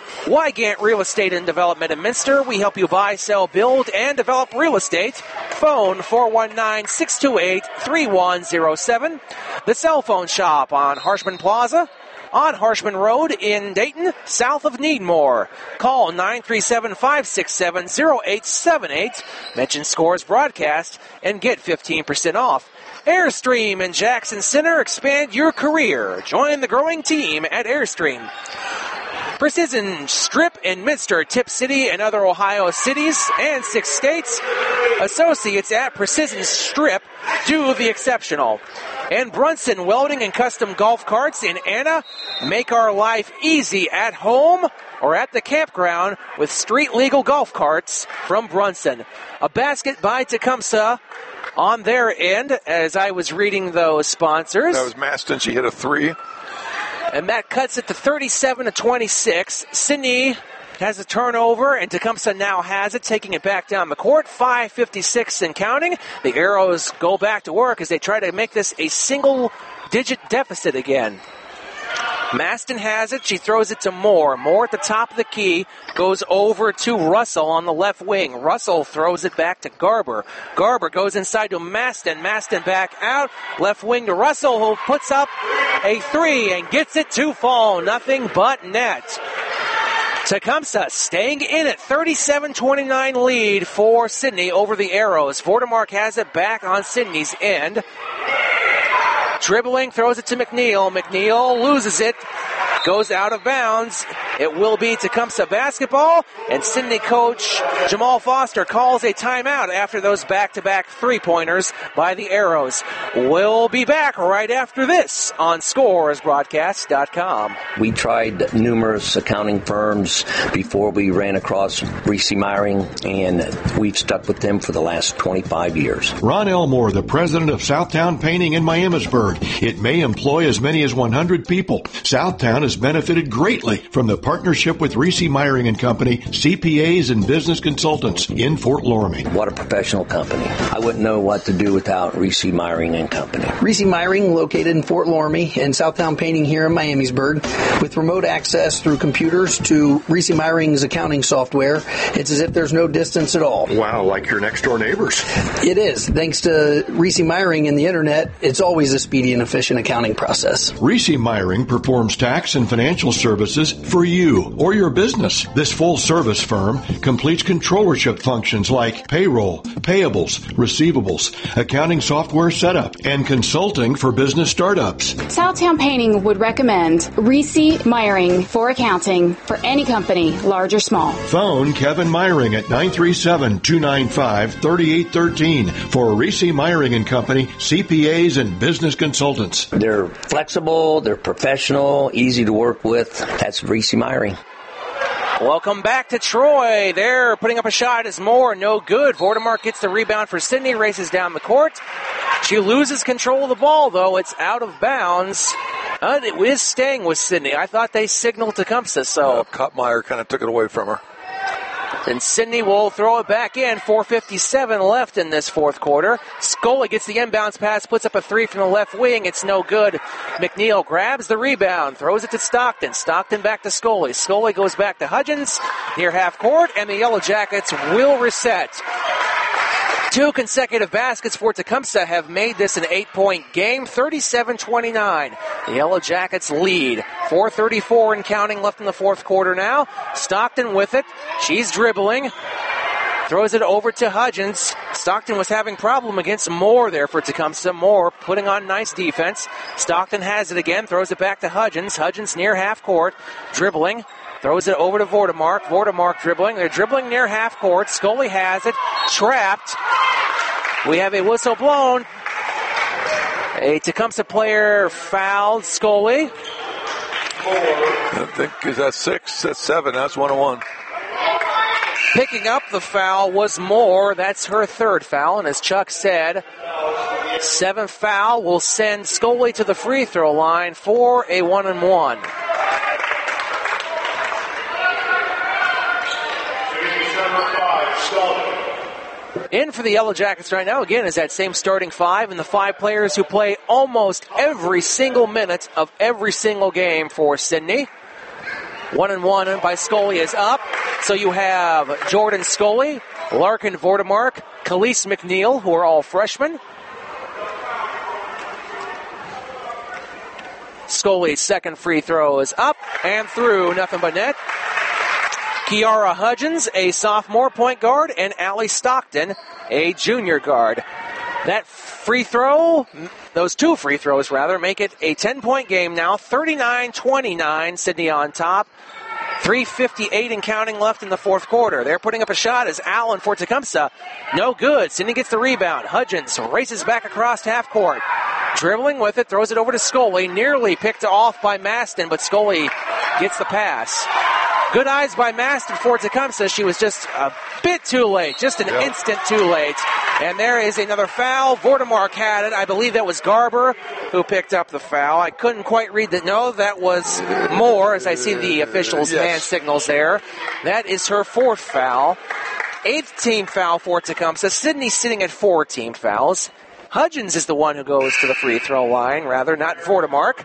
Wygant Real Estate and Development in Minster. We help you buy, sell, build, and develop real estate. Phone four one nine, six two eight, three one zero seven. The Cell Phone Shop on Harshman Plaza, on Harshman Road in Dayton, south of Needmore. Call nine three seven, five six seven, zero eight seven eight. Mention Scores Broadcast and get fifteen percent off. Airstream in Jackson Center. Expand your career. Join the growing team at Airstream. Precision Strip in Minster, Tip City, and other Ohio cities and six states. Associates at Precision Strip do the exceptional. And Brunson Welding and Custom Golf Carts in Anna. Make our life easy at home or at the campground with street legal golf carts from Brunson. A basket by Tecumseh on their end as I was reading those sponsors. That was Maston. She hit a three. And that cuts it to thirty-seven to twenty-six. Sidney has a turnover, and Tecumseh now has it, taking it back down the court. five fifty-six and counting. The Arrows go back to work as they try to make this a single-digit deficit again. Maston has it. She throws it to Moore. Moore at the top of the key goes over to Russell on the left wing. Russell throws it back to Garber. Garber goes inside to Maston. Maston back out. Left wing to Russell, who puts up a three and gets it to fall. Nothing but net. Tecumseh staying in it. thirty-seven twenty-nine lead for Sidney over the Arrows. Vordemark has it back on Sidney's end. Dribbling, throws it to McNeil. McNeil loses it, goes out of bounds. It will be Tecumseh basketball, and Sidney coach Jamal Foster calls a timeout after those back-to-back three-pointers by the Arrows. We'll be back right after this on Scores Broadcast dot com. We tried numerous accounting firms before we ran across Reese Meyering, and we've stuck with them for the last twenty-five years. Ron Elmore, the president of Southtown Painting in Miamisburg. It may employ as many as one hundred people. Southtown has benefited greatly from the partnership with Reese Meyering and Company, C P As and business consultants in Fort Loramie. What a professional company. I wouldn't know what to do without Reese Meyering and Company. Reese Meyering, located in Fort Loramie, and Southtown Painting here in Miamisburg, with remote access through computers to Reese Meyering's accounting software. It's as if there's no distance at all. Wow, like your next door neighbors. It is. Thanks to Reese Meyering and the internet, it's always a speedy and efficient accounting process. Reese Meyering performs tax and financial services for you or your business. This full-service firm completes controllership functions like payroll, payables, receivables, accounting software setup, and consulting for business startups. Southtown Painting would recommend Reese Meyering for accounting for any company, large or small. Phone Kevin Meyering at nine three seven, two nine five, three eight one three for Reese Meyering and Company, C P As and business consultants. They're flexible, they're professional, easy to work with. That's Reese Meyering. Welcome back to Troy. They're putting up a shot as Moore, no good. Vordemark gets the rebound for Sidney, races down the court. She loses control of the ball, though. It's out of bounds. Uh, it is staying with Sidney. I thought they signaled Tecumseh, so. Uh, Kottmeyer kind of took it away from her. And Sidney will throw it back in. four fifty-seven left in this fourth quarter. Scully gets the inbounds pass, puts up a three from the left wing. It's no good. McNeil grabs the rebound, throws it to Stockton. Stockton back to Scully. Scully goes back to Hudgens near half court, and the Yellow Jackets will reset. Two consecutive baskets for Tecumseh have made this an eight-point game, thirty-seven twenty-nine. The Yellow Jackets lead. four thirty-four and counting left in the fourth quarter now. Stockton with it. She's dribbling. Throws it over to Hudgens. Stockton was having problem against Moore there for Tecumseh. Moore putting on nice defense. Stockton has it again. Throws it back to Hudgens. Hudgens near half court. Dribbling. Throws it over to Vordemark. Vordemark dribbling. They're dribbling near half court. Scully has it. Trapped. We have a whistle blown. A Tecumseh player fouled Scully. I think is that six? That's seven. That's one and one. Picking up the foul was Moore. That's her third foul. And as Chuck said, seventh foul will send Scully to the free throw line for a one and one. In for the Yellow Jackets right now, again, is that same starting five and the five players who play almost every single minute of every single game for Sidney. One and one by Scully is up. So you have Jordan Scully, Larkin Vordemark, Khalees McNeil, who are all freshmen. Scully's second free throw is up and through, nothing but net. Kiara Hudgens, a sophomore point guard, and Allie Stockton, a junior guard. That free throw, those two free throws rather, make it a ten-point game now, thirty-nine twenty-nine, Sydney on top. three fifty-eight and counting left in the fourth quarter. They're putting up a shot as Allen for Tecumseh. No good. Sydney gets the rebound. Hudgens races back across half court. Dribbling with it, throws it over to Scully. Nearly picked off by Maston, but Scully gets the pass. Good eyes by Maston for Tecumseh. She was just a bit too late, just an yep. instant too late. And there is another foul. Vordemark had it. I believe that was Garber who picked up the foul. I couldn't quite read that. No, that was Moore, as I see the officials' yes. hand signals there. That is her fourth foul. Eighth team foul for Tecumseh. Sydney sitting at four team fouls. Hudgens is the one who goes to the free throw line, rather, not Vordemark.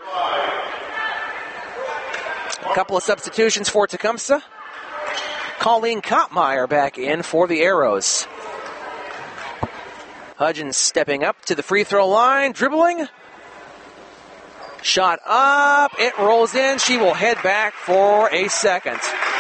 A couple of substitutions for Tecumseh. Colleen Kottmeyer back in for the Arrows. Hudgens stepping up to the free throw line, dribbling. Shot up, it rolls in. She will head back for a second.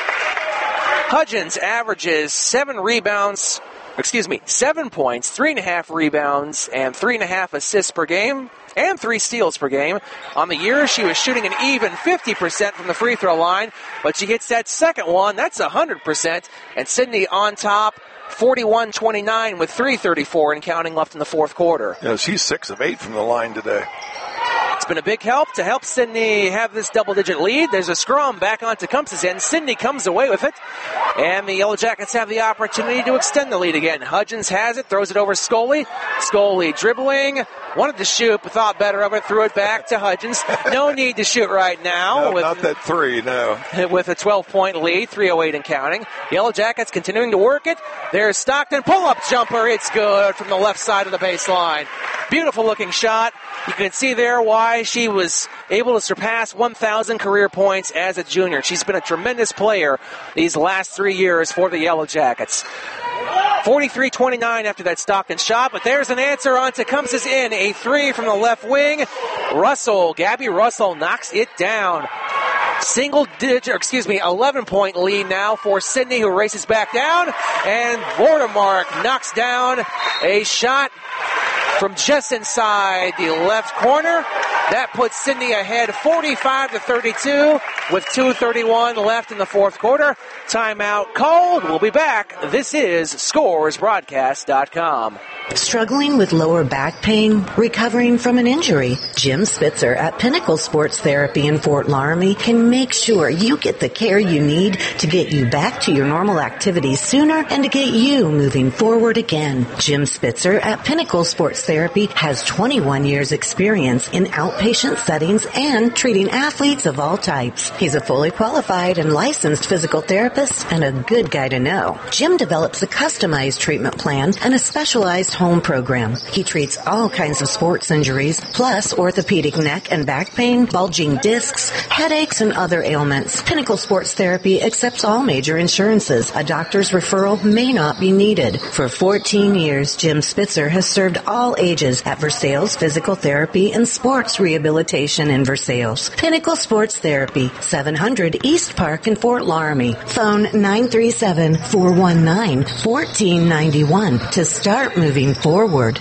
Hudgens averages seven rebounds, excuse me, seven points, three and a half rebounds, and three and a half assists per game, and three steals per game. On the year, she was shooting an even fifty percent from the free throw line, but she hits that second one, that's one hundred percent, and Sydney on top, forty-one twenty-nine with three thirty-four and counting left in the fourth quarter. Yeah, she's six of eight from the line today. It's been a big help to help Sydney have this double-digit lead. There's a scrum back on Tecumseh's end. Sydney comes away with it, and the Yellow Jackets have the opportunity to extend the lead again. Hudgens has it, throws it over Scully. Scully dribbling, wanted to shoot, but thought better of it, threw it back to Hudgens. No need to shoot right now. No, with, not that three, no. With a twelve-point lead, three oh eight and counting. Yellow Jackets continuing to work it. There's Stockton, pull-up jumper. It's good from the left side of the baseline. Beautiful-looking shot. You can see there why she was able to surpass one thousand career points as a junior. She's been a tremendous player these last three years for the Yellow Jackets. forty-three twenty-nine after that Stockton shot, but there's an answer on Tecumseh's in. A three from the left wing. Russell, Gabby Russell knocks it down. Single digit, or excuse me, eleven-point lead now for Sydney, who races back down. And Vordemark knocks down a shot from just inside the left corner. That puts Sydney ahead forty-five to thirty-two with two thirty-one left in the fourth quarter. Timeout called. We'll be back. This is Scores Broadcast dot com. Struggling with lower back pain? Recovering from an injury? Jim Spitzer at Pinnacle Sports Therapy in Fort Laramie can make sure you get the care you need to get you back to your normal activities sooner and to get you moving forward again. Jim Spitzer at Pinnacle Sports Therapy has twenty-one years experience in outpatient settings and treating athletes of all types. He's a fully qualified and licensed physical therapist and a good guy to know. Jim develops a customized treatment plan and a specialized home program. He treats all kinds of sports injuries, plus orthopedic neck and back pain, bulging discs, headaches, and other ailments. Pinnacle Sports Therapy accepts all major insurances. A doctor's referral may not be needed. For fourteen years, Jim Spitzer has served all ages at Versailles Physical Therapy and Sports Rehabilitation in Versailles. Pinnacle Sports Therapy, seven hundred East Park in Fort Laramie. Phone nine three seven, four one nine, one four nine one to start moving forward.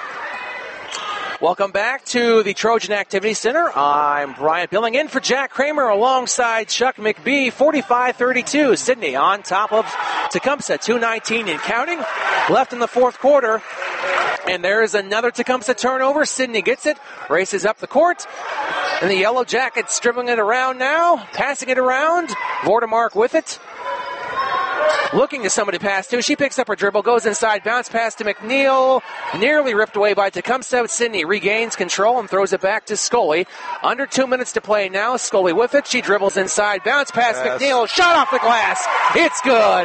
Welcome back to the Trojan Activity Center. I'm Brian Billing in for Jack Kramer alongside Chuck McBee. forty-five thirty-two, Sydney on top of Tecumseh, two nineteen and counting. Left in the fourth quarter. And there is another Tecumseh turnover. Sydney gets it, races up the court. And the Yellow Jackets dribbling it around now, passing it around. Vordemark with it. Looking to somebody to pass to. She picks up her dribble, goes inside, bounce pass to McNeil. Nearly ripped away by Tecumseh. Sydney regains control and throws it back to Scully. Under two minutes to play now. Scully with it. She dribbles inside, bounce pass yes. McNeil. Shot off the glass. It's good.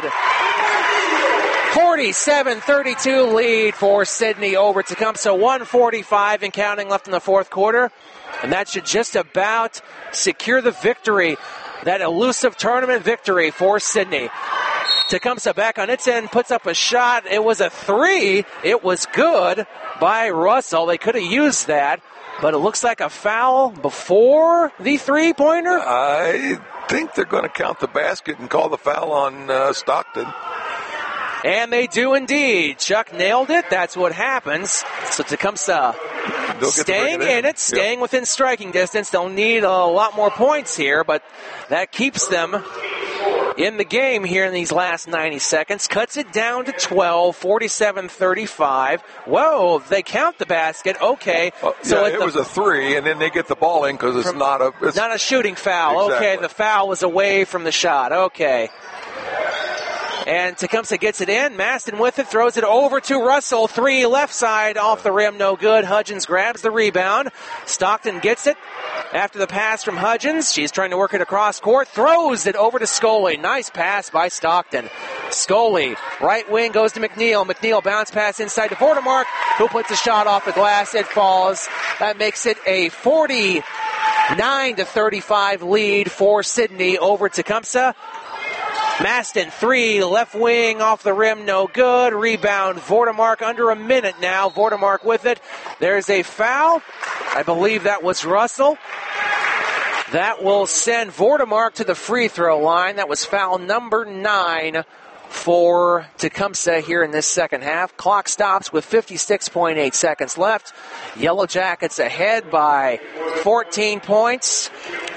forty-seven thirty-two lead for Sydney over Tecumseh. one forty-five and counting left in the fourth quarter. And that should just about secure the victory. that elusive tournament victory for Sidney. Tecumseh back on its end, puts up a shot. It was a three. It was good by Russell. They could have used that, but it looks like a foul before the three-pointer. I think they're going to count the basket and call the foul on uh, Stockton. And they do indeed. Chuck nailed it. That's what happens. So Tecumseh staying in it, staying yep. within striking distance. They'll need a lot more points here, but that keeps them in the game here in these last ninety seconds. Cuts it down to twelve, forty-seven thirty-five. Whoa, they count the basket. Okay. Uh, so yeah, it the, was a three, and then they get the ball in because it's not a... It's, not a shooting foul. Exactly. Okay, the foul was away from the shot. Okay. And Tecumseh gets it in. Maston with it, throws it over to Russell. Three left side off the rim, no good. Hudgens grabs the rebound. Stockton gets it after the pass from Hudgens. She's trying to work it across court. Throws it over to Scully. Nice pass by Stockton. Scully, right wing, goes to McNeil. McNeil bounce pass inside to Vordermark, who puts a shot off the glass. It falls. That makes it a forty-nine to thirty-five lead for Sidney over Tecumseh. Maston, three, left wing, off the rim, no good. Rebound, Vordermark, under a minute now. Vordermark with it. There's a foul. I believe that was Russell. That will send Vordermark to the free throw line. That was foul number nine for Tecumseh here in this second half. Clock stops with fifty-six point eight seconds left. Yellow Jackets ahead by fourteen points.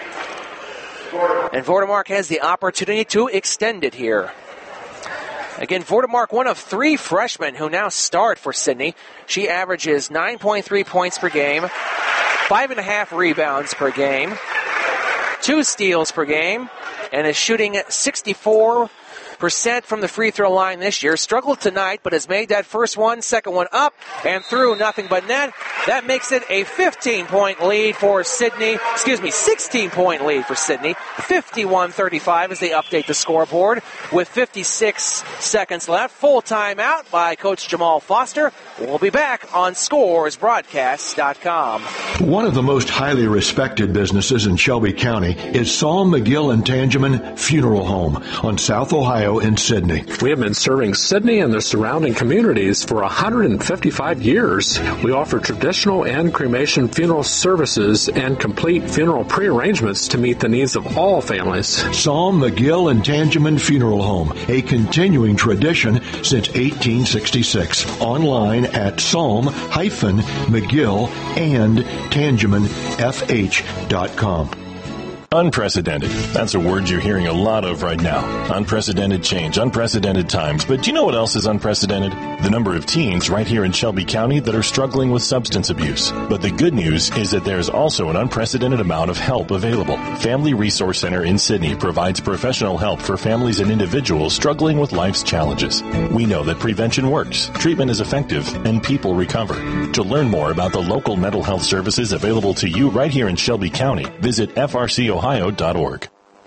And Vordermark has the opportunity to extend it here. Again, Vordermark, one of three freshmen who now start for Sidney. She averages nine point three points per game, five and a half rebounds per game, two steals per game, and is shooting at sixty-four percent from the free throw line this year. Struggled tonight, but has made that first one, second one up and through, nothing but net. That makes it a fifteen-point lead for Sidney. Excuse me, sixteen-point lead for Sidney. fifty-one thirty-five as they update the scoreboard with fifty-six seconds left. Full timeout by Coach Jamal Foster. We'll be back on Scores Broadcast dot com. One of the most highly respected businesses in Shelby County is Saul McGill and Tangeman Funeral Home on South Ohio in Sidney. We have been serving Sidney and the surrounding communities for one hundred fifty-five years. We offer traditional and cremation funeral services and complete funeral prearrangements to meet the needs of all families. Saul McGill and Tangeman Funeral Home, a continuing tradition since eighteen sixty-six. Online at Psalm McGill and Tangeman F H dot com. Unprecedented. That's a word you're hearing a lot of right now. Unprecedented change, unprecedented times. But do you know what else is unprecedented? The number of teens right here in Shelby County that are struggling with substance abuse. But the good news is that there's also an unprecedented amount of help available. Family Resource Center in Sidney provides professional help for families and individuals struggling with life's challenges. We know that prevention works, treatment is effective, and people recover. To learn more about the local mental health services available to you right here in Shelby County, visit F R C Ohio dot org.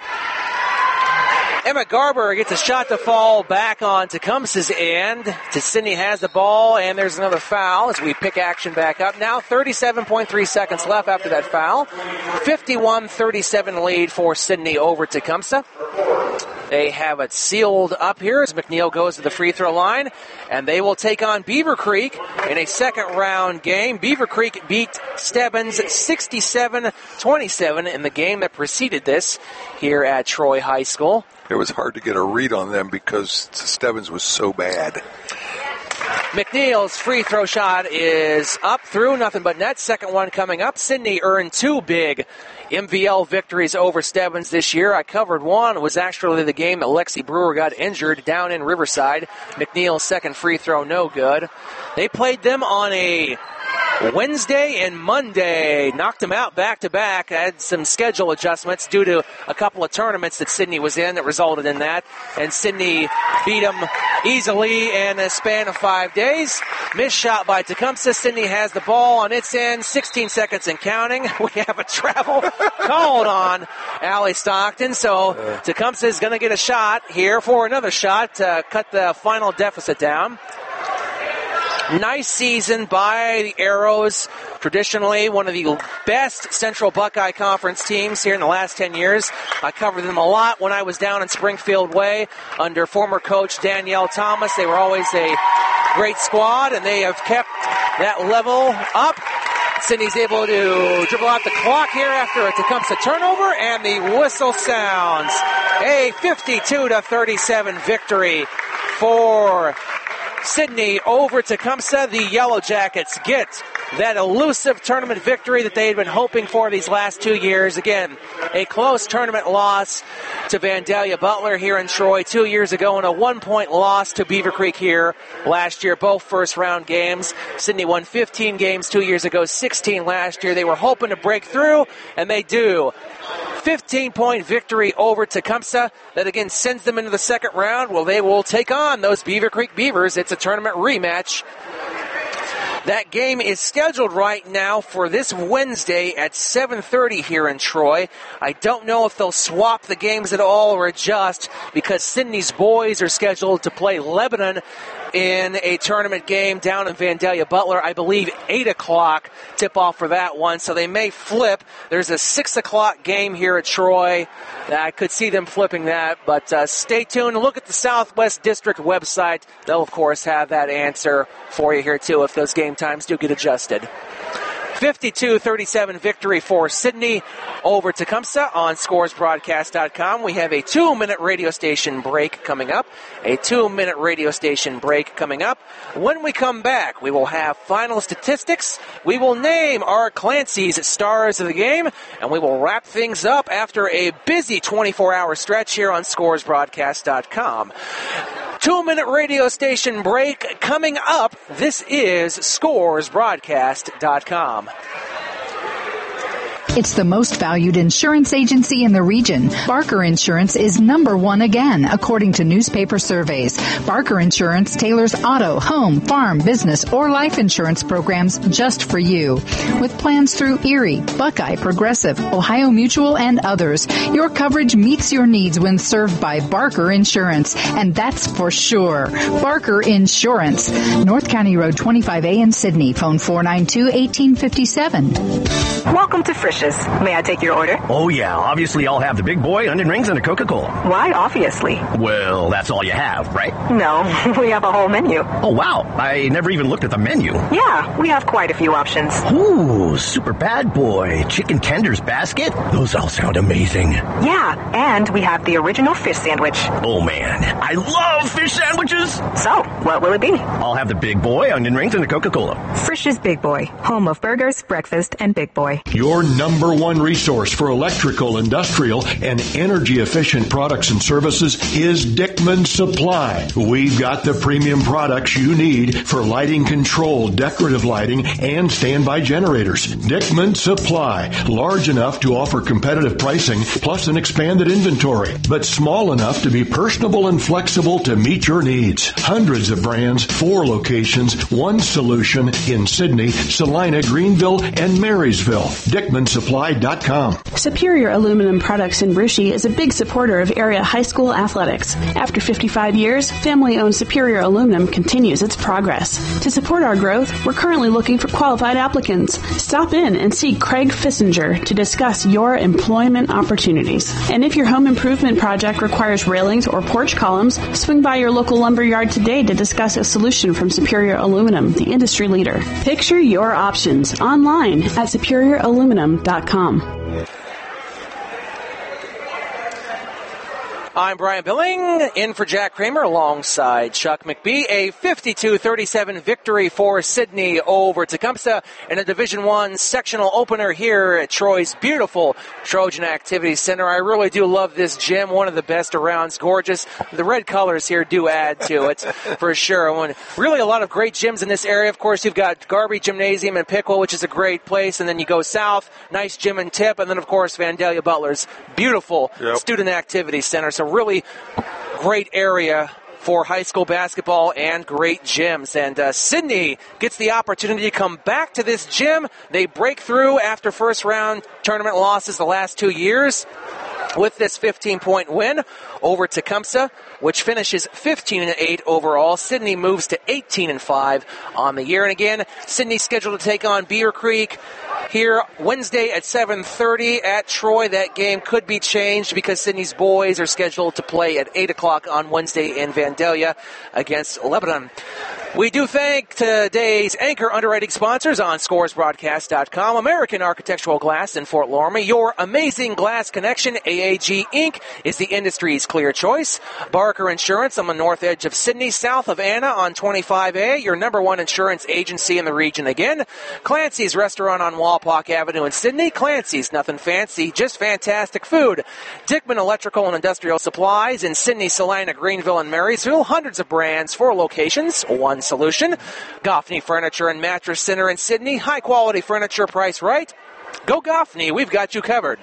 Emma Garber gets a shot to fall back on Tecumseh's end. Sidney has the ball, and there's another foul as we pick action back up. Now thirty-seven point three seconds left after that foul. fifty-one thirty-seven lead for Sidney over Tecumseh. They have it sealed up here as McNeil goes to the free throw line, and they will take on Beaver Creek in a second round game. Beaver Creek beat Stebbins sixty-seven twenty-seven in the game that preceded this here at Troy High School. It was hard to get a read on them because Stebbins was so bad. McNeil's free throw shot is up through, nothing but net. Second one coming up. Sidney earned two big M V L victories over Stebbins this year. I covered one. It was actually the game that Lexi Brewer got injured down in Riverside. McNeil's second free throw, no good. They played them on a Wednesday and Monday. Knocked them out back-to-back. Had some schedule adjustments due to a couple of tournaments that Sidney was in that resulted in that. And Sidney beat them easily in a span of five days. Missed shot by Tecumseh. Sidney has the ball on its end. sixteen seconds and counting. We have a travel called on Allie Stockton. So Tecumseh is going to get a shot here for another shot to cut the final deficit down. Nice season by the Arrows. Traditionally, one of the best Central Buckeye Conference teams here in the last ten years. I covered them a lot when I was down in Springfield Way under former coach Danielle Thomas. They were always a great squad, and they have kept that level up. Sydney's able to dribble out the clock here after a Tecumseh turnover, and the whistle sounds. A fifty-two to thirty-seven victory for Sydney over Tecumseh. The Yellow Jackets get that elusive tournament victory that they had been hoping for these last two years. Again, a close tournament loss to Vandalia Butler here in Troy two years ago, and a one-point loss to Beaver Creek here last year, both first-round games. Sydney won fifteen games two years ago, sixteen last year. They were hoping to break through, and they do. fifteen-point victory over Tecumseh. That again sends them into the second round. Well, they will take on those Beaver Creek Beavers. It's a tournament rematch. That game is scheduled right now for this Wednesday at seven thirty here in Troy. I don't know if they'll swap the games at all or adjust, because Sydney's boys are scheduled to play Lebanon in a tournament game down in Vandalia Butler. I believe eight o'clock tip-off for that one, so they may flip. There's a six o'clock game here at Troy. I could see them flipping that, but uh, stay tuned. Look at the Southwest District website. They'll, of course, have that answer for you here, too, if those game times do get adjusted. fifty-two thirty-seven victory for Sydney over Tecumseh on scores broadcast dot com. We have a two-minute radio station break coming up. A two-minute radio station break coming up. When we come back, we will have final statistics. We will name our Clancy's stars of the game, and we will wrap things up after a busy twenty-four hour stretch here on scores broadcast dot com. Two-minute radio station break coming up. This is scores broadcast dot com. It's the most valued insurance agency in the region. Barker Insurance is number one again, according to newspaper surveys. Barker Insurance tailors auto, home, farm, business, or life insurance programs just for you. With plans through Erie, Buckeye, Progressive, Ohio Mutual, and others, your coverage meets your needs when served by Barker Insurance, and that's for sure. Barker Insurance. North County Road twenty-five A in Sydney. Phone four nine two, one eight five seven. Welcome to Frisch's. May I take your order? Oh, yeah. Obviously, I'll have the big boy, onion rings, and a Coca-Cola. Why obviously? Well, that's all you have, right? No, we have a whole menu. Oh, wow. I never even looked at the menu. Yeah, we have quite a few options. Ooh, super bad boy. Chicken tenders basket? Those all sound amazing. Yeah, and we have the original fish sandwich. Oh, man. I love fish sandwiches. So, what will it be? I'll have the big boy, onion rings, and a Coca-Cola. Frisch's Big Boy, home of burgers, breakfast, and Big Boy. Your number one resource for electrical, industrial, and energy-efficient products and services is Dickman Supply. We've got the premium products you need for lighting control, decorative lighting, and standby generators. Dickman Supply, large enough to offer competitive pricing plus an expanded inventory, but small enough to be personable and flexible to meet your needs. Hundreds of brands, four locations, one solution in Sydney, Salina, Greenville, and Marysville. Dickman Supply dot com. Superior Aluminum Products in Brushy is a big supporter of area high school athletics. After fifty-five years, family-owned Superior Aluminum continues its progress. To support our growth, we're currently looking for qualified applicants. Stop in and see Craig Fissinger to discuss your employment opportunities. And if your home improvement project requires railings or porch columns, swing by your local lumber yard today to discuss a solution from Superior Aluminum, the industry leader. Picture your options online at superior aluminum dot com. I'm Brian Billing, in for Jack Kramer alongside Chuck McBee. A fifty-two thirty-seven victory for Sydney over Tecumseh in a Division One sectional opener here at Troy's beautiful Trojan Activity Center. I really do love this gym, one of the best around. It's gorgeous. The red colors here do add to it for sure. When really a lot of great gyms in this area. Of course, you've got Garby Gymnasium in Pickle, which is a great place, and then you go south, nice gym in Tip, and then of course Vandalia Butler's beautiful yep. Student Activity Center. So really great area for high school basketball and great gyms. And uh, Sydney gets the opportunity to come back to this gym. They break through after first round tournament losses the last two years. with this fifteen-point win over Tecumseh, which finishes fifteen and eight overall. Sidney moves to eighteen and five on the year. And again, Sidney's scheduled to take on Beaver Creek here Wednesday at seven thirty at Troy. That game could be changed because Sidney's boys are scheduled to play at eight o'clock on Wednesday in Vandalia against Lebanon. We do thank today's anchor underwriting sponsors on Scores Broadcast dot com, American Architectural Glass in Fort Loramie, your amazing glass connection. A A G Incorporated is the industry's clear choice. Barker Insurance on the north edge of Sidney, south of Anna on twenty-five A, your number one insurance agency in the region again. Clancy's Restaurant on Walpock Avenue in Sidney. Clancy's, nothing fancy, just fantastic food. Dickman Electrical and Industrial Supplies in Sidney, Salina, Greenville, and Marysville. Hundreds of brands, four locations, one solution. Goffney Furniture and Mattress Center in Sidney. High quality furniture, price right. Go Goffney, we've got you covered.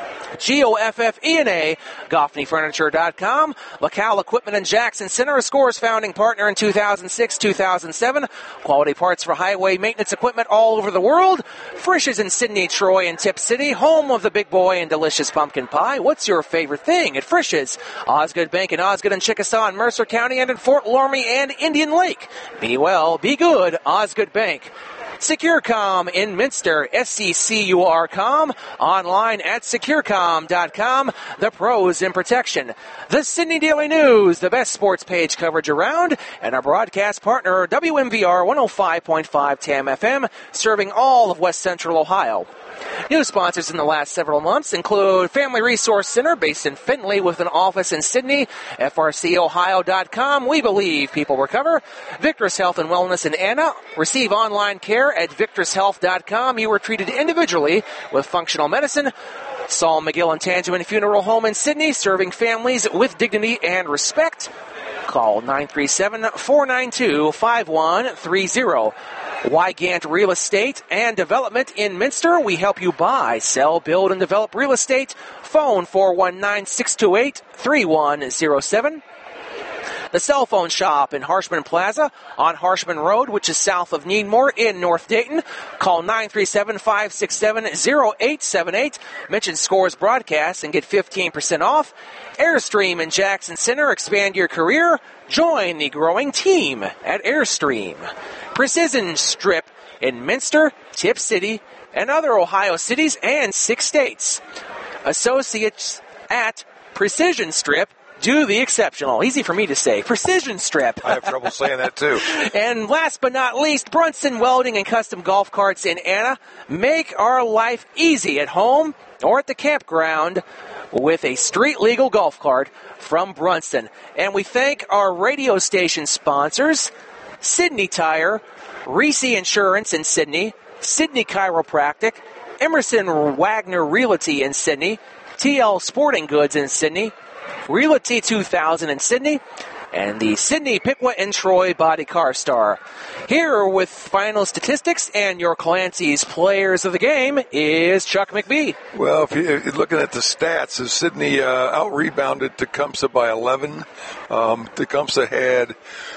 G O F F E N A, Goffney Furniture dot com. LaCal Equipment in Jackson Center, a Scores founding partner in two thousand six two thousand seven. Quality parts for highway maintenance equipment all over the world. Frisch's in Sidney, Troy, and Tip City, home of the big boy and delicious pumpkin pie. What's your favorite thing at Frisch's? Osgood Bank in Osgood and Chickasaw in Mercer County and in Fort Loramie and Indian Lake. Be well, be good, Osgood Bank. SecureCom in Minster, S C C U R com, online at securecom dot com, the pros in protection. The Sidney Daily News, the best sports page coverage around, and our broadcast partner, W M V R one oh five point five T A M F M, serving all of West Central Ohio. New sponsors in the last several months include Family Resource Center, based in Findlay with an office in Sidney, F R C Ohio dot com. We believe people recover. Victor's Health and Wellness in Anna. Receive online care at victor's health dot com. You are treated individually with functional medicine. Saul McGill and Tangeman Funeral Home in Sidney, serving families with dignity and respect. Call nine three seven, four nine two, five one three zero. Wygant Real Estate and Development in Minster. We help you buy, sell, build, and develop real estate. Phone four one nine, six two eight, three one zero seven. The Cell Phone Shop in Harshman Plaza on Harshman Road, which is south of Needmore in North Dayton. Call nine three seven, five six seven, zero eight seven eight. Mention Scores Broadcast and get fifteen percent off. Airstream in Jackson Center. Expand your career. Join the growing team at Airstream. Precision Strip in Minster, Tip City, and other Ohio cities and six states. Associates at Precision Strip do the exceptional. Easy for me to say. Precision Strip. I have trouble saying that, too. And last but not least, Brunson Welding and Custom Golf Carts in Anna. Make our life easy at home or at the campground with a street-legal golf cart from Brunson. And we thank our radio station sponsors, Sidney Tire, Reese Insurance in Sidney, Sidney Chiropractic, Emerson Wagner Realty in Sidney, T L Sporting Goods in Sidney, Realty two thousand in Sidney, and the Sidney Piqua and Troy Body Car Star. Here with final statistics and your Clancy's Players of the Game is Chuck McBee. Well, if you're looking at the stats, as Sidney uh, out-rebounded Tecumseh by eleven. Um, Tecumseh had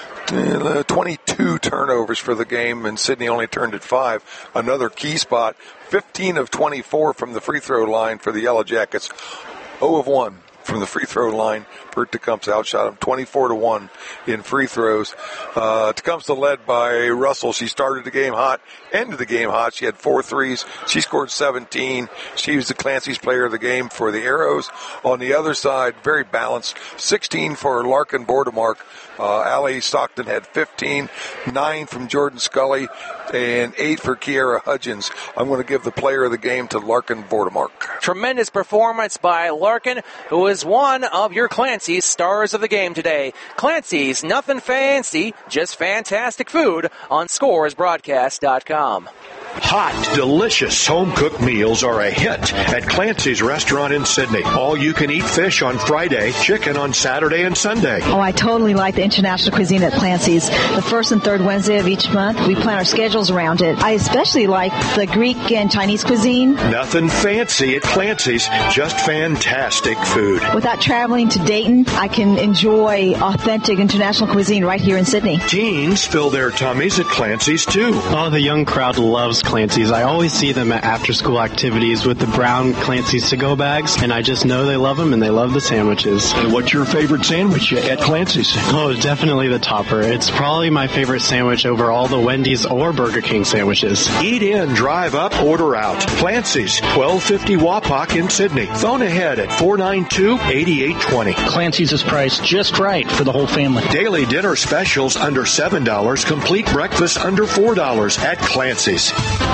twenty-two turnovers for the game, and Sidney only turned at five. Another key spot, fifteen of twenty-four from the free throw line for the Yellow Jackets. zero of one from the free throw line for Tecumseh. Outshot him twenty-four to one in free throws. Uh, Tecumseh led by Russell. She started the game hot, ended the game hot. She had four threes. She scored seventeen. She was the Clancy's Player of the Game for the Arrows. On the other side, very balanced. sixteen for Larkin Bordemark. Uh, Allie Stockton had fifteen, nine from Jordan Scully, and eight for Kiara Hudgens. I'm going to give the Player of the Game to Larkin Bordemark. Tremendous performance by Larkin, who is one of your Clancy's Stars of the Game today. Clancy's, nothing fancy, just fantastic food on Scores Broadcast dot com. Hot, delicious home-cooked meals are a hit at Clancy's Restaurant in Sidney. All-you-can-eat fish on Friday, chicken on Saturday and Sunday. Oh, I totally like the international cuisine at Clancy's. The first and third Wednesday of each month, we plan our schedules around it. I especially like the Greek and Chinese cuisine. Nothing fancy at Clancy's, just fantastic food. Without traveling to Dayton, I can enjoy authentic international cuisine right here in Sydney. Teens fill their tummies at Clancy's too. Oh, the young crowd loves Clancy's. I always see them at after-school activities with the brown Clancy's to-go bags, and I just know they love them and they love the sandwiches. And what's your favorite sandwich at Clancy's? Oh, definitely the topper. It's probably my favorite sandwich over all the Wendy's or Burger King sandwiches. Eat in, drive up, order out. Clancy's, twelve fifty Wapak in Sydney. Phone ahead at four nine two, eight eight two zero. Clancy's is priced just right for the whole family. Daily dinner specials under seven dollars. Complete breakfast under four dollars at Clancy's.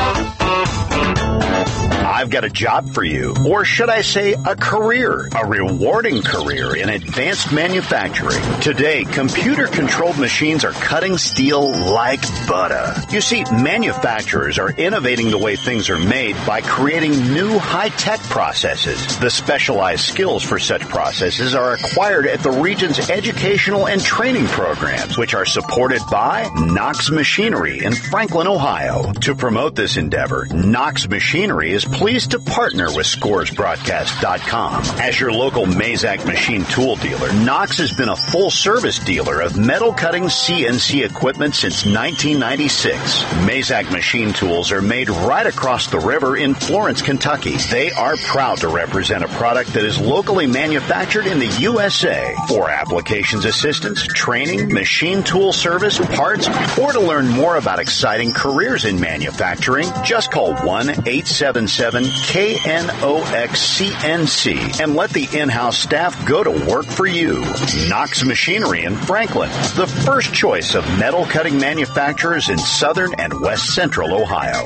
I've got a job for you, or should I say a career, a rewarding career in advanced manufacturing. Today, computer-controlled machines are cutting steel like butter. You see, manufacturers are innovating the way things are made by creating new high-tech processes. The specialized skills for such processes are acquired at the region's educational and training programs, which are supported by Knox Machinery in Franklin, Ohio. To promote this endeavor, Knox Machinery is pleased to partner with Scores Broadcast dot com. As your local Mazak machine tool dealer, Knox has been a full-service dealer of metal-cutting C N C equipment since nineteen ninety-six. Mazak machine tools are made right across the river in Florence, Kentucky. They are proud to represent a product that is locally manufactured in the U S A. For applications assistance, training, machine tool service, parts, or to learn more about exciting careers in manufacturing, just call one eight seven seven K N O X C N C and let the in-house staff go to work for you. Knox Machinery in Franklin, the first choice of metal cutting manufacturers in southern and west central Ohio.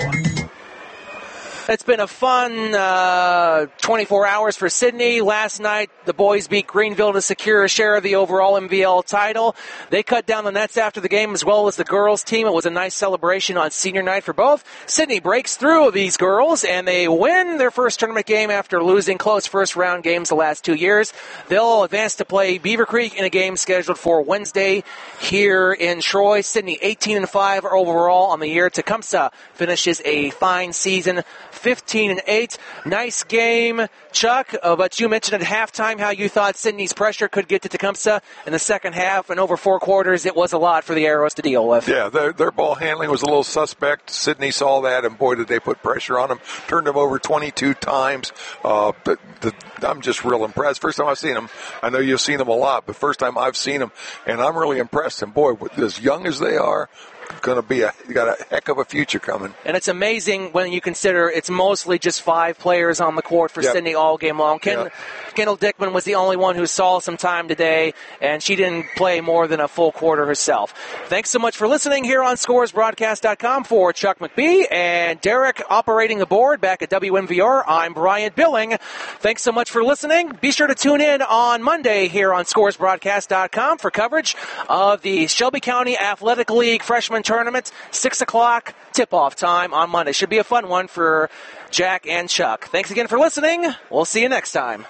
It's been a fun uh, twenty-four hours for Sydney. Last night, the boys beat Greenville to secure a share of the overall M V L title. They cut down the nets after the game, as well as the girls' team. It was a nice celebration on senior night for both. Sydney breaks through these girls, and they win their first tournament game after losing close first-round games the last two years. They'll advance to play Beaver Creek in a game scheduled for Wednesday here in Troy. Sydney eighteen and five overall on the year. Tecumseh finishes a fine season, fifteen and eight. Nice game, Chuck, uh, but you mentioned at halftime how you thought Sydney's pressure could get to Tecumseh in the second half, and over four quarters it was a lot for the Arrows to deal with. Yeah, their, their ball handling was a little suspect. Sydney saw that, and boy, did they put pressure on them. Turned them over twenty-two times. Uh, but the, I'm just real impressed. First time I've seen them. I know you've seen them a lot, but first time I've seen them, and I'm really impressed. And boy, as young as they are, going to be a got a heck of a future coming. And it's amazing when you consider it's mostly just five players on the court for yep. Sydney all game long. Ken, yep. Kendall Dickman was the only one who saw some time today, and she didn't play more than a full quarter herself. Thanks so much for listening here on Scores Broadcast dot com. For Chuck McBee and Derek operating the board back at W M V R, I'm Brian Billing. Thanks so much for listening. Be sure to tune in on Monday here on Scores Broadcast dot com for coverage of the Shelby County Athletic League Freshman Tournament, six o'clock tip-off time on Monday. Should be a fun one for Jack and Chuck. Thanks again for listening. We'll see you next time.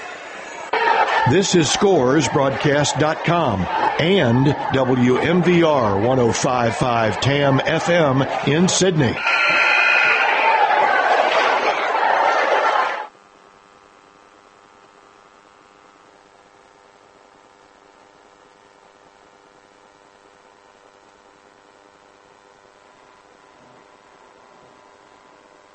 This is Scores Broadcast dot com and W M V R one oh five point five T A M F M in Sydney.